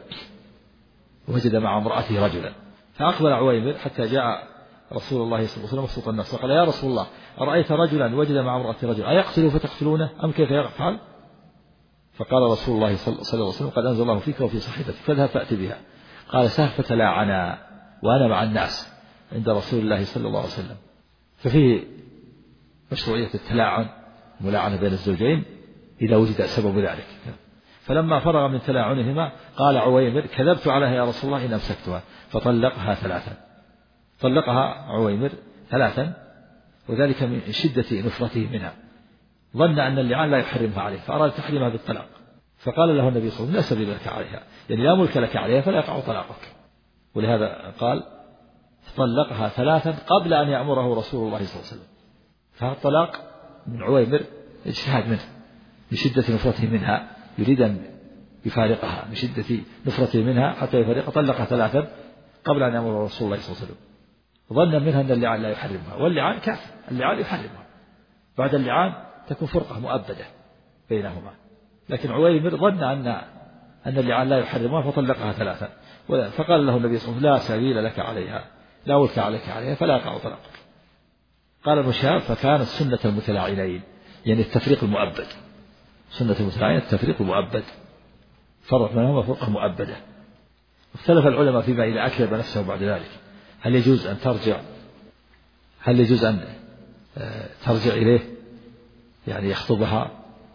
S3: وجد مع امرأته رجلا، فأقبل عويمر حتى جاء رسول الله صلى الله عليه وسلم مبسوط النفس فقال يا رسول الله أرأيت رجلا وجد مع امرأته رجلا أيقتله فتقتلونه أم كيف يفعل؟ فقال رسول الله صلى الله عليه وسلم قد أنزل الله فيك وفي صحيفتك فاذهب فأتي بها. قال سهل فتلاعنا وأنا مع الناس عند رسول الله صلى الله عليه وسلم. ففيه مشروعية التلاعن ملاعنة بين الزوجين إذا وجد سبب ذلك. فلما فرغ من تلاعنهما قال عويمر كذبت عليها يا رسول الله إن أمسكتها، فطلقها ثلاثا. طلقها عويمر ثلاثا، وذلك من شدة نفرته منها، ظن أن اللعان لا يحرمها عليه فأراد تحريمها بالطلاق. فقال له النبي صلى الله عليه وسلم لا سبيل لك عليها، يعني لا ملك لك عليها فلا يقع طلاقك. ولهذا قال طلقها ثلاثا قبل أن يأمره رسول الله صلى الله عليه وسلم. فالطلاق من عويمر اجتهاد منه من شدة نفرته منها، يريد أن يفارقها من شدة نفرته منها حتى يفارقها. طلقها ثلاثا قبل أن يأمره رسول الله صلى الله عليه وسلم، ظن منها أن اللعان لا يحرمها، واللعان كافر، اللعان يحرمها. بعد اللعان تكون فرقة مؤبدة بينهما، لكن عويمر ظن أن أن اللعان لا يحرمها فطلقها ثلاثا. فقال له النبي صلى الله عليه وسلم لا سبيل لك عليها، لا ولك عليك عليها فلا يقع طلاقك. قال ابن شهاب فكانت سنة المتلاعنين يعني التفريق المؤبد، سنة المتلاعنين التفريق المؤبد، فرق بينهما فرقة مؤبدة. اختلف العلماء فيما إذا أكذب نفسه بعد ذلك هل يجوز أن ترجع هل يجوز أن ترجع إليه يعني يخطبها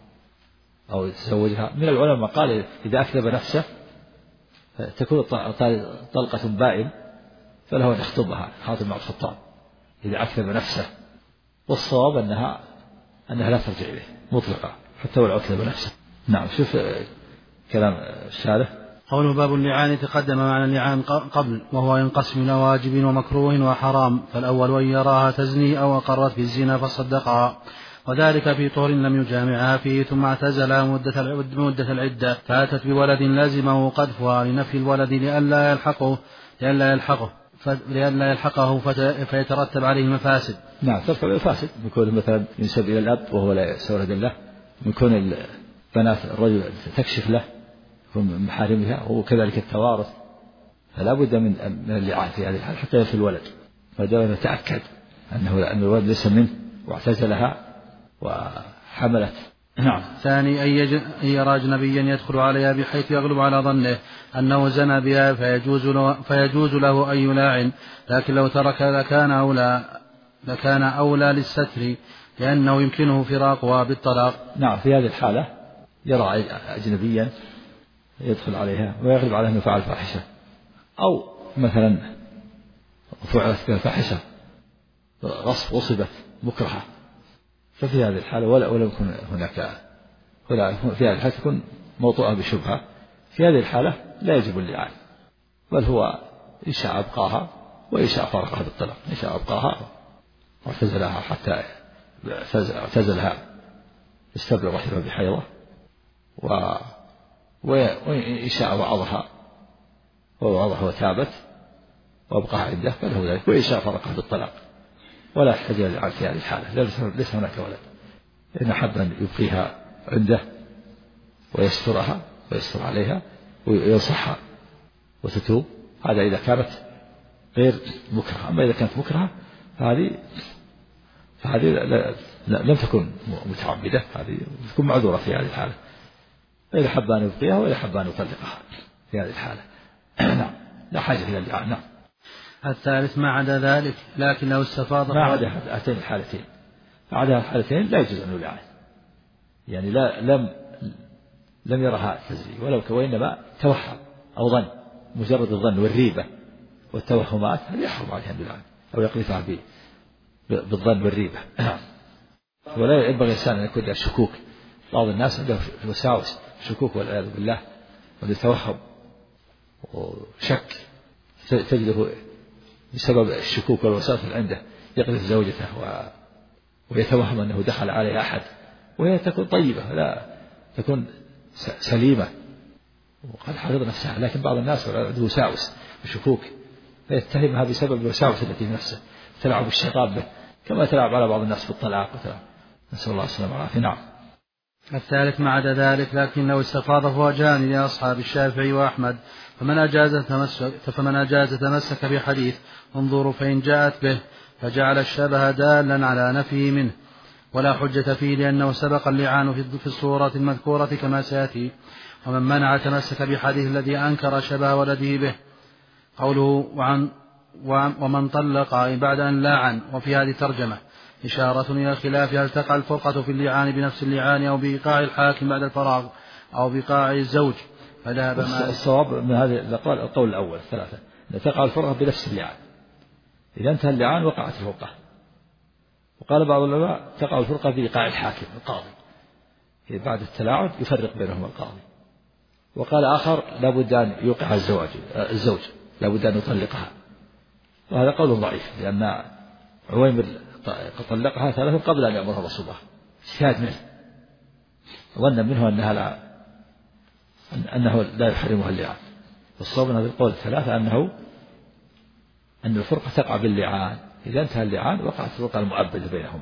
S3: أو يتزوجها. من العلماء قال إذا أكذب نفسه تكون طلقة بائن فله أن يخطبها حاتم بن الخطاب إذا أكذب نفسه، والصواب أنها أنها لا ترجع إليه مطلقة حتى ولو أكذب نفسه. نعم. شوف كلام الشارح
S6: قول باب اللعان تقدم معنى اللعان قبل، وهو ينقسم إلى واجب ومكروه وحرام. فالأول أن يراها تزني أو أقرت بالزنا فصدقها، وذلك في طهر لم يجامعها فيه ثم اعتزلها مدة العدة فأتت بولد لازمه قذفها لنفي الولد لئلا يلحقه لئلا يلحقه لئلا يلحقه فيترتب عليه المفاسد.
S3: نعم ترتب المفاسد، بكون مثلا ينسب إلى الأب وهو لا يستولد له، بكون بنات الرجل تكشف له من محارمها، وكذلك التوارث، فلا بد من من اللعان في هذه الحال حتى يفي الولد، فدام نتأكد أنه أن الولد ليس منه واعتزلها وحملت. نعم.
S6: ثاني أن يرى أجنبيا يدخل عليها بحيث يغلب على ظنه أنه زنى بها فيجوز له, فيجوز له أن يلاعن، لكن لو ترك لكان أولى لكان أولى للستر لأنه يمكنه فراقها بالطلاق.
S3: نعم. في هذه الحالة يرى أجنبيا يدخل عليها ويغلب على أنه فعل فاحشة، أو مثلا فعلت بها فاحشة غصب وصبت مكرهة، ففي هذه الحالة ولا ولم يكن هناك ولا في هذه الحالة تكون موطوءة بشبهة، في هذه الحالة لا يجب اللعان، بل هو إن شاء أبقاها وإن شاء فرقها بالطلاق، إن شاء أبقاها واعتزلها حتى اعتزلها استبرأ رحمه بحيضة، وإن شاء وعظها ووعظها وتابت وأبقاها عدة فله ذلك، وإن شاء فرقها بالطلاق، ولا يحتاج إلى في هذه الحالة، ليس هناك ولد، إن أحب أن يبقيها عنده ويسترها ويستر عليها وينصحها وتتوب، هذا إذا كانت غير مكرهة. أما إذا كانت مكرهة فهذه فهذه لم تكن متعمدة، هذه تكون معذورة في هذه الحالة، فإذا حب أن يبقيها وإذا حب أن يطلقها في هذه الحالة نعم لا حاجة إلى اللعان. نعم.
S6: الثالث ما عدا ذلك لكن لو استفاض
S3: ما عدا هاتين الحالتين ما عدا الحالتين لا يجوز أن يلعن، يعني لا لم لم يرها تزري ولو وإنما توهم أو ظن، مجرد الظن والريبة والتوهمات هذه يحرم عليها أن يلعن أو يقذفها بالظن والريبة. ولا ينبغي الإنسان أن يكون له شكوك، بعض الناس عنده وساوس شكوك والعياذ بالله ويتوهم وشك، تجده بسبب الشكوك والوساوس اللي عنده يقذف زوجته ويتوهم أنه دخل عليه أحد، وهي تكون طيبة لا تكون سليمة وقد حفظ نفسها، لكن بعض الناس عنده وساوس وشكوك فيتهمها بسبب الوساوس التي في نفسه، تلعب الشيطان به كما تلعب على بعض الناس في الطلاق، نسأل الله السلامة والعافية. نعم.
S6: الثالث ما عدا ذلك لكن لو استفاض فوجان لأصحاب الشافعي وأحمد فمن أجاز تمسك فمن أجاز تمسك بحديث انظروا فإن جاءت به، فجعل الشبه دالا على نفيه منه ولا حجة فيه لأنه سبق اللعان في الصورة المذكورة كما سيأتي. ومن منع تمسك بحديث الذي أنكر شبه ولده به قوله وعن ومن طلق بعد أن لاعن، وفي هذه ترجمة إشارة إلى الخلاف هل تقع الفرقة في اللعان بنفس اللعان أو بإيقاع الحاكم بعد الفراغ أو بإيقاع الزوج. فذهب
S3: الصواب من هذا القول الأول الثلاثة تقع الفرقة بنفس اللعان، إذا انتهى اللعان وقعت الفرقة. وقال بعض العلماء تقع الفرقة بإيقاع الحاكم القاضي، بعد التلاعب يفرق بينهم القاضي. وقال آخر لا بد أن يوقع الزواج الزوج لا بد أن يطلقها، وهذا قول ضعيف لأن عويمر طلقها ثلاثة قبل أن يأمرها رسول الله، اجتهاد منه ظن منه أنها لا أنه لا يحرمها اللعان. والصواب من هذا القول الثلاثة أنه أن الفرقة تقع باللعان، إذا انتهى اللعان وقعت الفرقة المؤبدة بينهما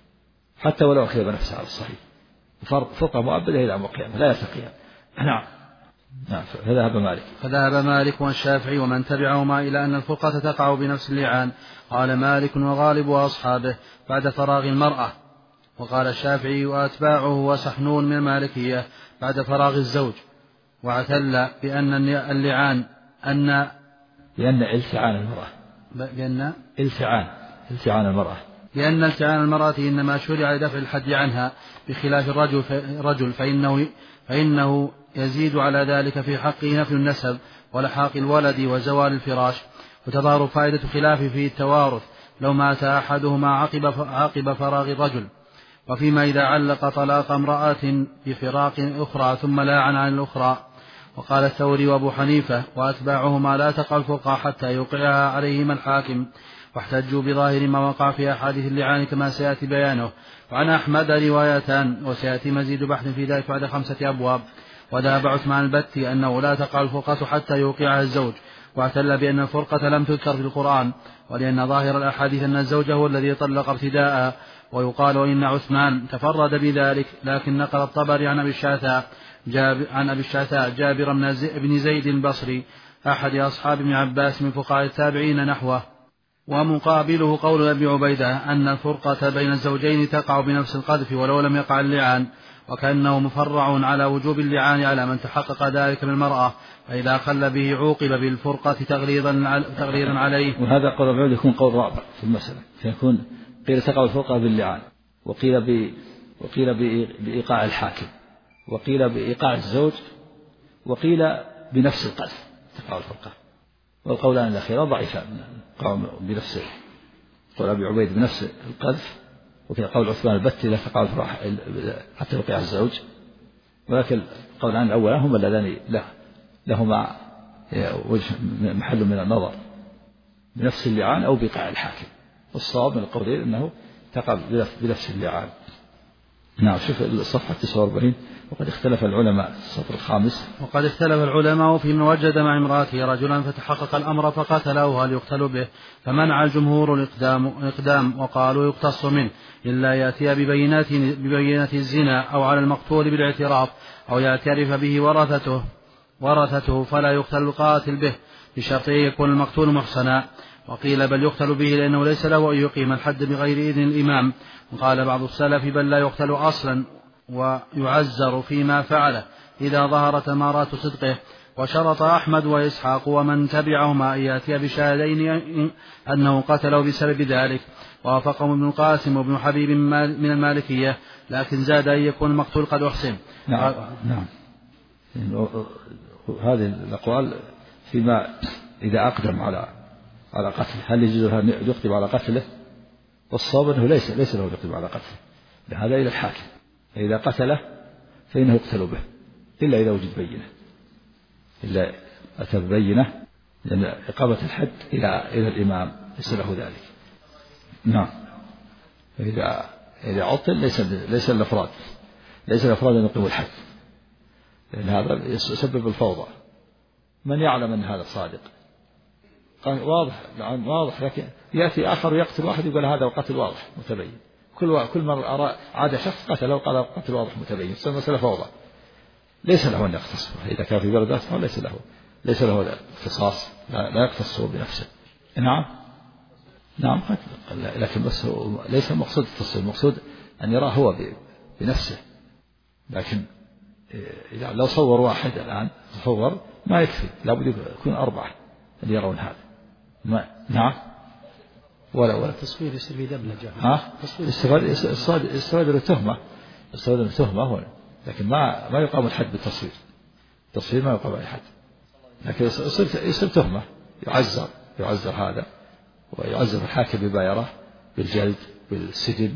S3: حتى ولو أخذ نفسها على الصحيح، فرقة مؤبدة إلى يوم القيامة لا يلتقيان. نعم. نعم. فذهب مالك
S6: فذهب مالك والشافعي ومن تبعهما إلى أن الفرقة تقع بنفس اللعان. قال مالك وغالب أصحابه بعد فراغ المرأة، وقال الشافعي وأتباعه وسحنون من المالكية بعد فراغ الزوج، واعتل بأن اللعان أن
S3: لأن التعان المرأة
S6: بأن
S3: التعان التعان المرأة
S6: لأن التعان المرأة إنما شرع لدفع الحد عنها بخلاف الرجل رجل فإنه فإنه يزيد على ذلك في حقه نفي النسب ولحاق الولد وزوال الفراش، وتظهر فائدة خلافه في التوارث لو مات أحدهما عقب عقب فراغ الرجل. وفيما إذا علق طلاق امرأة بفراق أخرى ثم لاعن عن الأخرى. وقال الثوري وأبو حنيفة وأتباعهما لا تقع الفرقة حتى يوقعها عليهما الحاكم، واحتجوا بظاهر ما وقع في أحاديث اللعان كما سيأتي بيانه. وعن أحمد روايتان وسيأتي مزيد بحث في ذلك بعد خمسة أبواب. وذهب عثمان البتي أنه لا تقع الفرقة حتى يوقعها الزوج، واعتل بأن الفرقة لم تذكر في القرآن، ولأن ظاهر الأحاديث أن الزوج هو الذي طلق ابتداء. ويقال إن عثمان تفرد بذلك، لكن نقل الطبري عن أبي الشعثاء جاب عن أبي الشعثاء جابر بن زيد البصري أحد أصحاب ابن عباس من فقهاء التابعين نحوه. ومقابله قول أبي عبيدة أن الفرقة بين الزوجين تقع بنفس القذف ولو لم يقع اللعان، وكأنه مفرع على وجوب اللعان على من تحقق ذلك بالمرأة، فإذا خل به عوقب بالفرقة تغليظا تغليظا عليه.
S3: وهذا قول أبي يكون قول رابع في المسألة، فيكون قيل تقع الفرقة باللعان، وقيل ب وقيل بإيقاع الحاكم، وقيل بإيقاع الزوج، وقيل بنفس القذف تقع الفرقة. والقولان الأخيران ضعيفان، قام بنفس قول أبي عبيد بنفس القذف وفي قول عثمان البت إذا تقع الفراح حتى يوقع الزوج، ولكن قول عن الأول هما اللذان لهما محل من النظر بنفس اللعان أو بقاع الحاكم، والصواب من القولين أنه تقع بنفس اللعان. نعم. شوف الصفحة تسعة وأربعين. وقد اختلف العلماء السطر الخامس.
S6: وقد اختلف العلماء في من وجد مع امرأته رجلا فتحقق الأمر فقتله هل يقتل به؟ فمنع الجمهور الإقدام, الإقدام وقالوا يقتص منه إلا يأتي ببينات ببينة الزنا أو على المقتول بالاعتراف أو يعترف به ورثته ورثته فلا يقتل القاتل به بشرط أن يكون المقتول محصنا. وقيل بل يقتل به لأنه ليس له أن يقيم الحد بغير إذن الإمام. وقال بعض السلف بل لا يقتل أصلا ويعزر فيما فعله إذا ظهرت أمارات صدقه. وشرط أحمد وإسحاق ومن تبعهما أن يأتي بشاهدين أنه قتله بسبب ذلك. ووافقهم ابن القاسم وابن حبيب من المالكية، لكن زاد أن يكون المقتول قد أحسن.
S3: نعم. نعم. هذه الأقوال فيما إذا أقدم على على قتله هل يجوز أن يقدم على قتله؟ والصواب أنه ليس ليس له يقدم على قتله، هذا إلى الحاكم، فإذا قتله فإنه يقتل به إلا إذا وجد بينة، إلا أتى ببينة لأن إقامة الحد إلى إلى الإمام ليس له ذلك. نعم. فإذا إذا عطل ليس ليس الأفراد ليس الأفراد أن يقيموا الحد، لأن هذا يسبب الفوضى. من يعلم أن هذا صادق واضح نعم واضح، لكن يأتي آخر يقتل واحد يقول هذا قتل واضح متبين، كل كل مرة عاد شخص قتله وقال قتل واضح متبين، تصير مسألة فوضى. ليس له أن يقتص، إذا كان في بلد أسمع ليس له ليس له الاختصاص، لا, لا يقتص بنفسه. نعم. نعم. لكن بس ليس المقصود التصوير، المقصود أن يراه هو بنفسه. لكن إذا لو صور واحد الآن صور ما يكفي، لابد يكون أربعة اللي يرون هذا. ما نعم. ولا ولا
S6: التصوير يصير في دبلجة.
S3: ها. استفاد استفاد استفاد التهمة استفاد التهمة هو، لكن ما ما يقام الحد بالتصوير. التصوير ما يقام الحد، لكن يصير يصير تهمة، يعزر يعزر هذا ويعزر الحاكم بما يراه بالجلد بالسجن.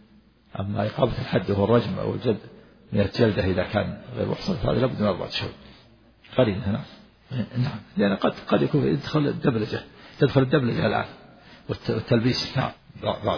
S3: أما إقامة الحد هو الرجم أو الجلد من الجلدة إذا كان غير محصن فهذا لابد من أربعة شهور. قرين هنا. نعم. لأن قد قد يكون يدخل الدبلجة تدخل الدبلجة الآن والتلبيس. نعم. بعد.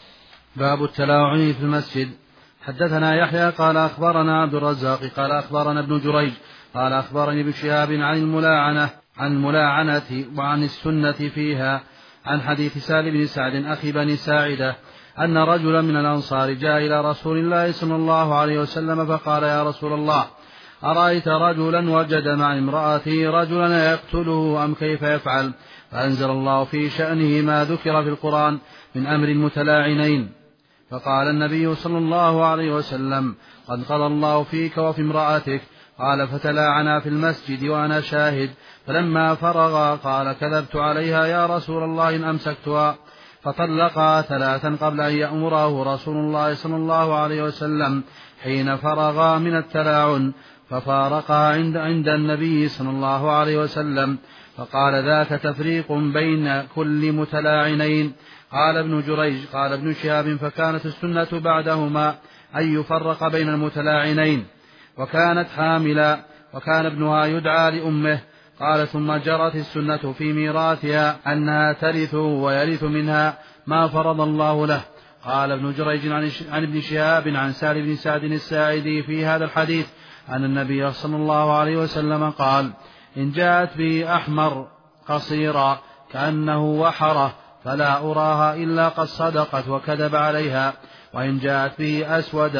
S6: باب التلاعن في المسجد. حدثنا يحيى قال أخبرنا عبد الرزاق قال أخبرنا ابن جريج قال أخبرني ابن شهاب عن الملاعنة عن الملاعنة وعن السنة فيها عن حديث سالم بن سعد أخي بني ساعدة أن رجلا من الأنصار جاء إلى رسول الله صلى الله عليه وسلم فقال يا رسول الله أرأيت رجلا وجد مع امرأته رجلا يقتله أم كيف يفعل؟ فأنزل الله في شأنه ما ذكر في القرآن من أمر المتلاعنين. فقال النبي صلى الله عليه وسلم قد قضى الله فيك وفي امرأتك. قال فتلاعنا في المسجد وأنا شاهد، فلما فرغا قال كذبت عليها يا رسول الله إن أمسكتها. فطلقها ثلاثا قبل أن يأمره رسول الله صلى الله عليه وسلم حين فرغا من التلاعن، ففارقها عند, عند النبي صلى الله عليه وسلم فقال ذاك تفريق بين كل متلاعنين. قال ابن جريج قال ابن شهاب فكانت السنة بعدهما أن يفرق بين المتلاعنين، وكانت حاملا وكان ابنها يدعى لأمه. قال ثم جرت السنة في ميراثها أنها ترث ويرث منها ما فرض الله له. قال ابن جريج عن ابن شهاب عن سالم بن سعد الساعدي في هذا الحديث أن النبي صلى الله عليه وسلم قال إن جاءت به أحمر قصيرا كأنه وحره فلا أراها إلا قد صدقت وكذب عليها، وإن جاءت به أسود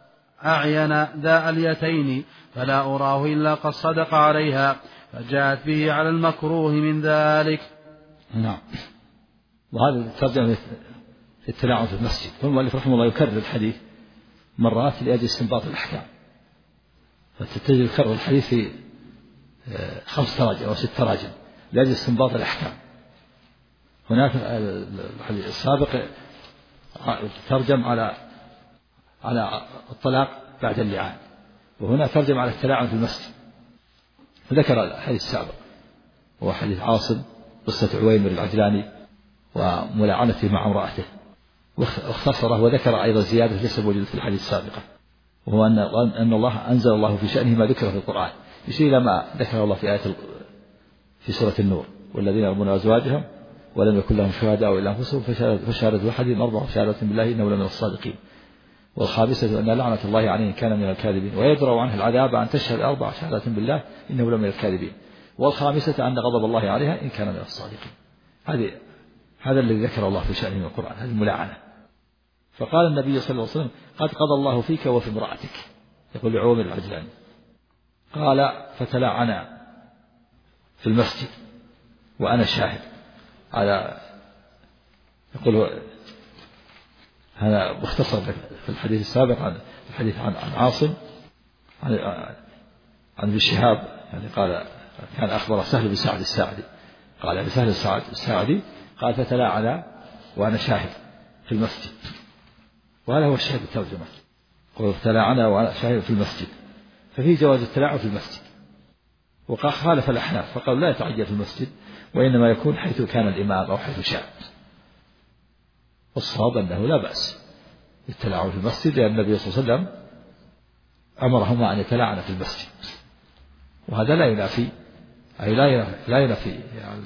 S6: أعين ذا اليتين فلا أراه إلا قد صدق عليها، فجاءت به على المكروه من ذلك.
S3: نعم. وهذا ترجمة في التلاعن في المسجد. والمؤلف رحمه الله يكرر الحديث مرات لأجل استنباط الأحكام، فتجد يكرر الحديث في خمس تراجم أو ست تراجم لأجل استنباط الأحكام. هناك الحديث السابق ترجم على على الطلاق بعد اللعان، وهنا ترجم على التلاعن في المسجد. فذكر الحديث السابق هو حديث عاصم قصة عويمر العجلاني وملاعنته مع امرأته، واختصره وذكر أيضا زيادة ليس موجودة في الحديث السابقة، وهو أن أن الله أنزل الله في شأنه ما ذكر في القرآن، يشير إلى ما ذكر الله في آية في سورة النور: والذين يرمون أزواجهم ولم يكن لهم شهداء إلا أنفسهم فشهادة أحدهم أربع شهادة بالله إنه لمن الصادقين، والخامسة أن لعنة الله عليه إن كان من الكاذبين، ويدرأ عنه العذاب أن تشهد أربع شهادات بالله إنه لمن الكاذبين، والخامسة أن غضب الله عليها إن كان من الصادقين. هذه هذا الذي ذكر الله في شأنه من القرآن، هذه الملاعنة. فقال النبي صلى الله عليه وسلم: قد قضى الله فيك وفي امرأتك، يقول لعوامر العجلاني. قال: فتلاعنا في المسجد وأنا شاهد. على يقول هذا مختصر في الحديث السابق عن الحديث عن عاصم عن عن ابن شهاب، يعني قال كان أخبر سهل بن سعد الساعدي، قال يعني سهل السعد الساعدي قال: فتلاعنا وأنا شاهد في المسجد، وهذا هو الشاهد الترجمة، قال: فتلاعنا وأنا شاهد في المسجد، ففي جواز التلاعب في المسجد. وقال خالف الأحناف فقالوا لا يتعين في المسجد، وإنما يكون حيث كان الإمام أو حيث شاء. والصواب أنه لا بأس بالتلاعب في المسجد، لأن النبي صلى الله عليه وسلم أمرهما أن يتلاعن في المسجد، وهذا لا ينافي أي لا ينافي, لا ينافي يعني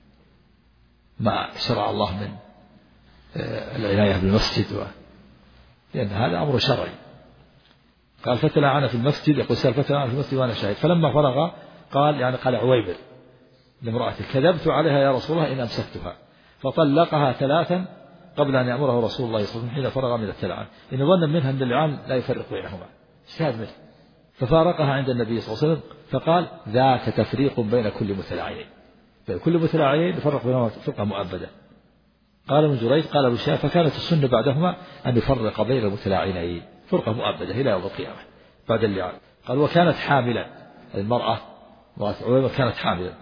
S3: ما شرع الله من العناية بالمسجد، و... لأن هذا أمر شرعي. قال: فتلاعن في المسجد، يقول سأل: فتلاعن في المسجد وأنا شاهد. فلما فرغ قال يعني قال عويمر لامرأته: كذبت عليها يا رسول الله إن أمسكتها، فطلقها ثلاثا قبل أن يأمره رسول الله صلى الله عليه وسلم حين فرغ من التلعن، إن ظن منها أن اللعان لا يفرق بينهما، اجتهاد منه. ففارقها عند النبي صلى الله عليه وسلم فقال: ذاك تفريق بين كل متلاعنين، بين كل متلاعنين يفرق بينهما فرقة مؤبدة. قال ابن جريج قال ابو شهاب: فكانت السنة بعدهما أن يفرق بين المتلاعنين فرقة مؤبدة إلى يوم القيامة بعد اللعان. قال: وكانت حاملا، المرأة مرأة عويمر كانت حاملا،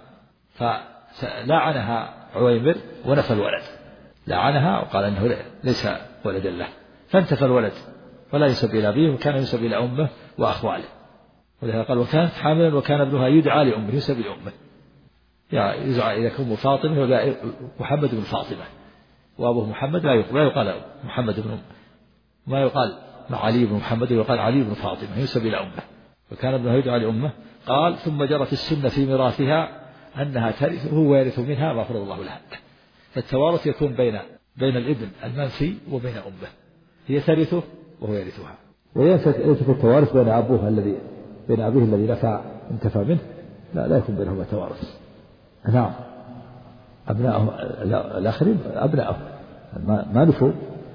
S3: فلعنها عويمر ونفى الولد، لعنها وقال أنه ليس ولدا له، فانتفى الولد فلا ينسب إلى أبيه، وكان ينسب إلى أمه وأخواله. ولهذا قال: وكانت حاملا وكان ابنها يدعى لأمه، ينسب إلى أمه، يعني يدعى إلى أم فاطمة ولا محمد بن فاطمة، وأبوه محمد لا يقال محمد بن، ما يقال مع علي بن محمد، يقال علي بن فاطمة، ينسب إلى أمه، وكان ابنها يدعى لأمه. قال: ثم جرت السنة في ميراثها أنها ترثه ويرث منها ما فرض الله لها. فالتوارث يكون بين بين الابن المنفي وبين أمه، هي ترثه وهو يرثها. ويثبت التوارث بين أبوها الذي بين أبيه الذي نفع انتفى منه، لا لا يكون بينهما توارث. نعم، أبناءه الآخرين أبناءه ما, ما نفوا.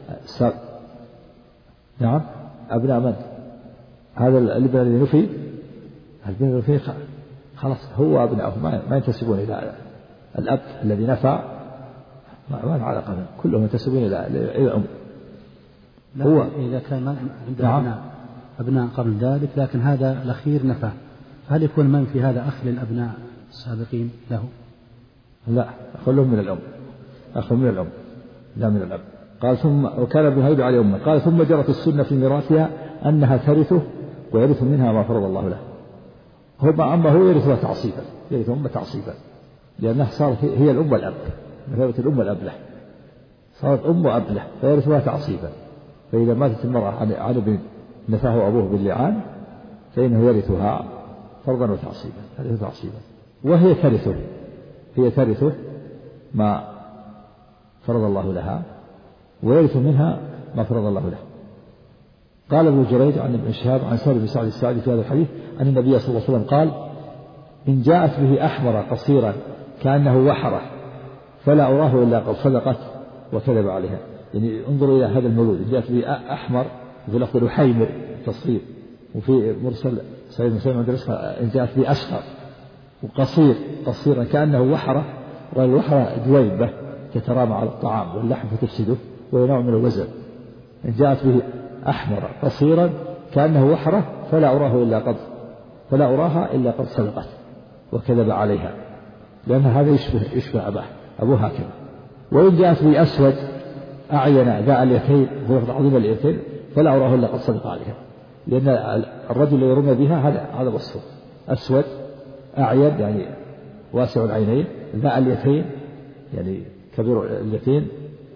S3: نعم، أبناء من؟ هذا الابن الذي نفي، الابن الذي نفي خلاص هو أبناءه، ما, ما ينتسبون إلى الأب الذي نفع، ما ما علاقة، كلهم ينتسبون إلى إلى الأم.
S7: هو إذا كان عنده نعم. أبناء أبناء قبل ذلك، لكن هذا الأخير نفى، فهل يكون من في هذا أخ للأبناء السابقين له؟
S3: لا، أخلهم من الأم، أخلهم من الأم لا من الأب. قال: ثم وكان ابنها يدعى على أمه. قال: ثم جرت السنة في ميراثها أنها ترثه ويرث منها ما فرض الله له. هو أما هو يرثها تعصيبا، يرث أمه تعصيبا، لأنها صارت هي الأم والأب، مثابة الأم والأب له، صارت أم وأب له، فيرثها تعصيبا. فإذا ماتت المرأة عن ابن نفاه أبوه باللعان فإنه يرثها فرضا وتعصيبا، هذا تعصيبا. وهي ترثه، هي ترثه ما فرض الله لها ويرث منها ما فرض الله له. قال ابن جريج عن ابن شهاب عن سهل بن سعد الساعدي في هذا الحديث أن النبي صلى الله عليه وسلم قال: إن جاءت به أحمر قصيرا كأنه وحره فلا أراه إلا قد صدقت وكذب عليها. يعني انظروا إلى هذا المولود، إن جاءت به أحمر، في لفظ يحيمر تصغير، وفي مرسل سعيد بن مسلم عند الرسخة إن جاءت به أصغر وقصير قصيرا كأنه وحره، والوحرة جويبة تترامى على الطعام واللحم فتفسده وهي نوع من الوزن. إن جاءت به أحمر قصيرا كأنه وحره فلا أراه إلا قد فلا أراها إلا قد صدقت وكذب عليها، لأن هذا يشبه يشبه أباه أبوه هكذا. وإن جاءت به أسود أعين ذا اليتين وهو عظيم اليتين فلا أراه إلا قد صدق عليها، لأن الرجل الذي رمي بها هذا هذا وصفه، أسود أعين يعني واسع العينين، ذا اليتين يعني كبير اليتين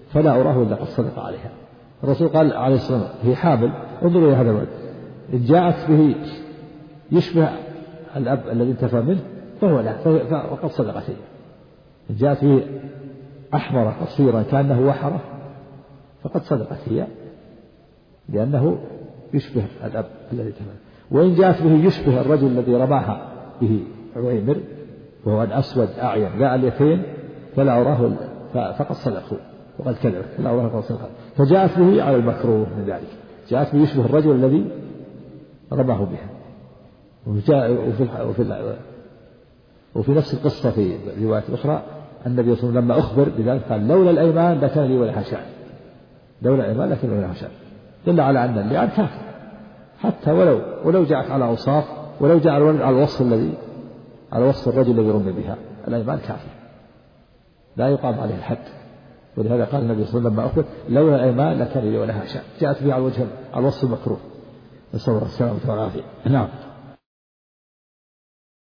S3: فلا أراه إلا قد صدق عليها. الرسول قال عليه الصلاة والسلام هي حامل، انظروا إلى هذا الولد، إن جاءت به يشبه الأب الذي انتفى منه فهو لا فقد صدقت هي. إن جاءت به أحمر قصيرا كأنه وحرة فقد صدقت هي، لأنه يشبه الأب الذي انتفى. وإن جاءت به يشبه الرجل الذي رماها به عويمر وهو الأسود أعين لا اليتين فلا أراه فقد صدقوا وقد كذب فلا أراه فقد صدقوا. فجاءت به على المكروه من ذلك، جاءت به يشبه الرجل الذي رماه بها. وجاء وفي, وفي, وفي نفس القصة في رواية أخرى النبي صلى الله عليه وسلم لما أخبر بذلك قال لولا الأيمان لكان لي ولها شأن، لولا الأيمان لكان لي ولها شأن، دل على أن اللعان كافر حتى ولو ولو جاءت على أوصاف، ولو جاء على الوصف الذي على وصف الرجل الذي رمي بها، الأيمان كافر لا يقام عليه الحد. ولهذا قال النبي صلى الله عليه وسلم لما أخبر لولا الأيمان لكان لي ولها شأن، جاءت به على وجه الوصف المكروه، نسأل الله السلامة والعافية. نعم.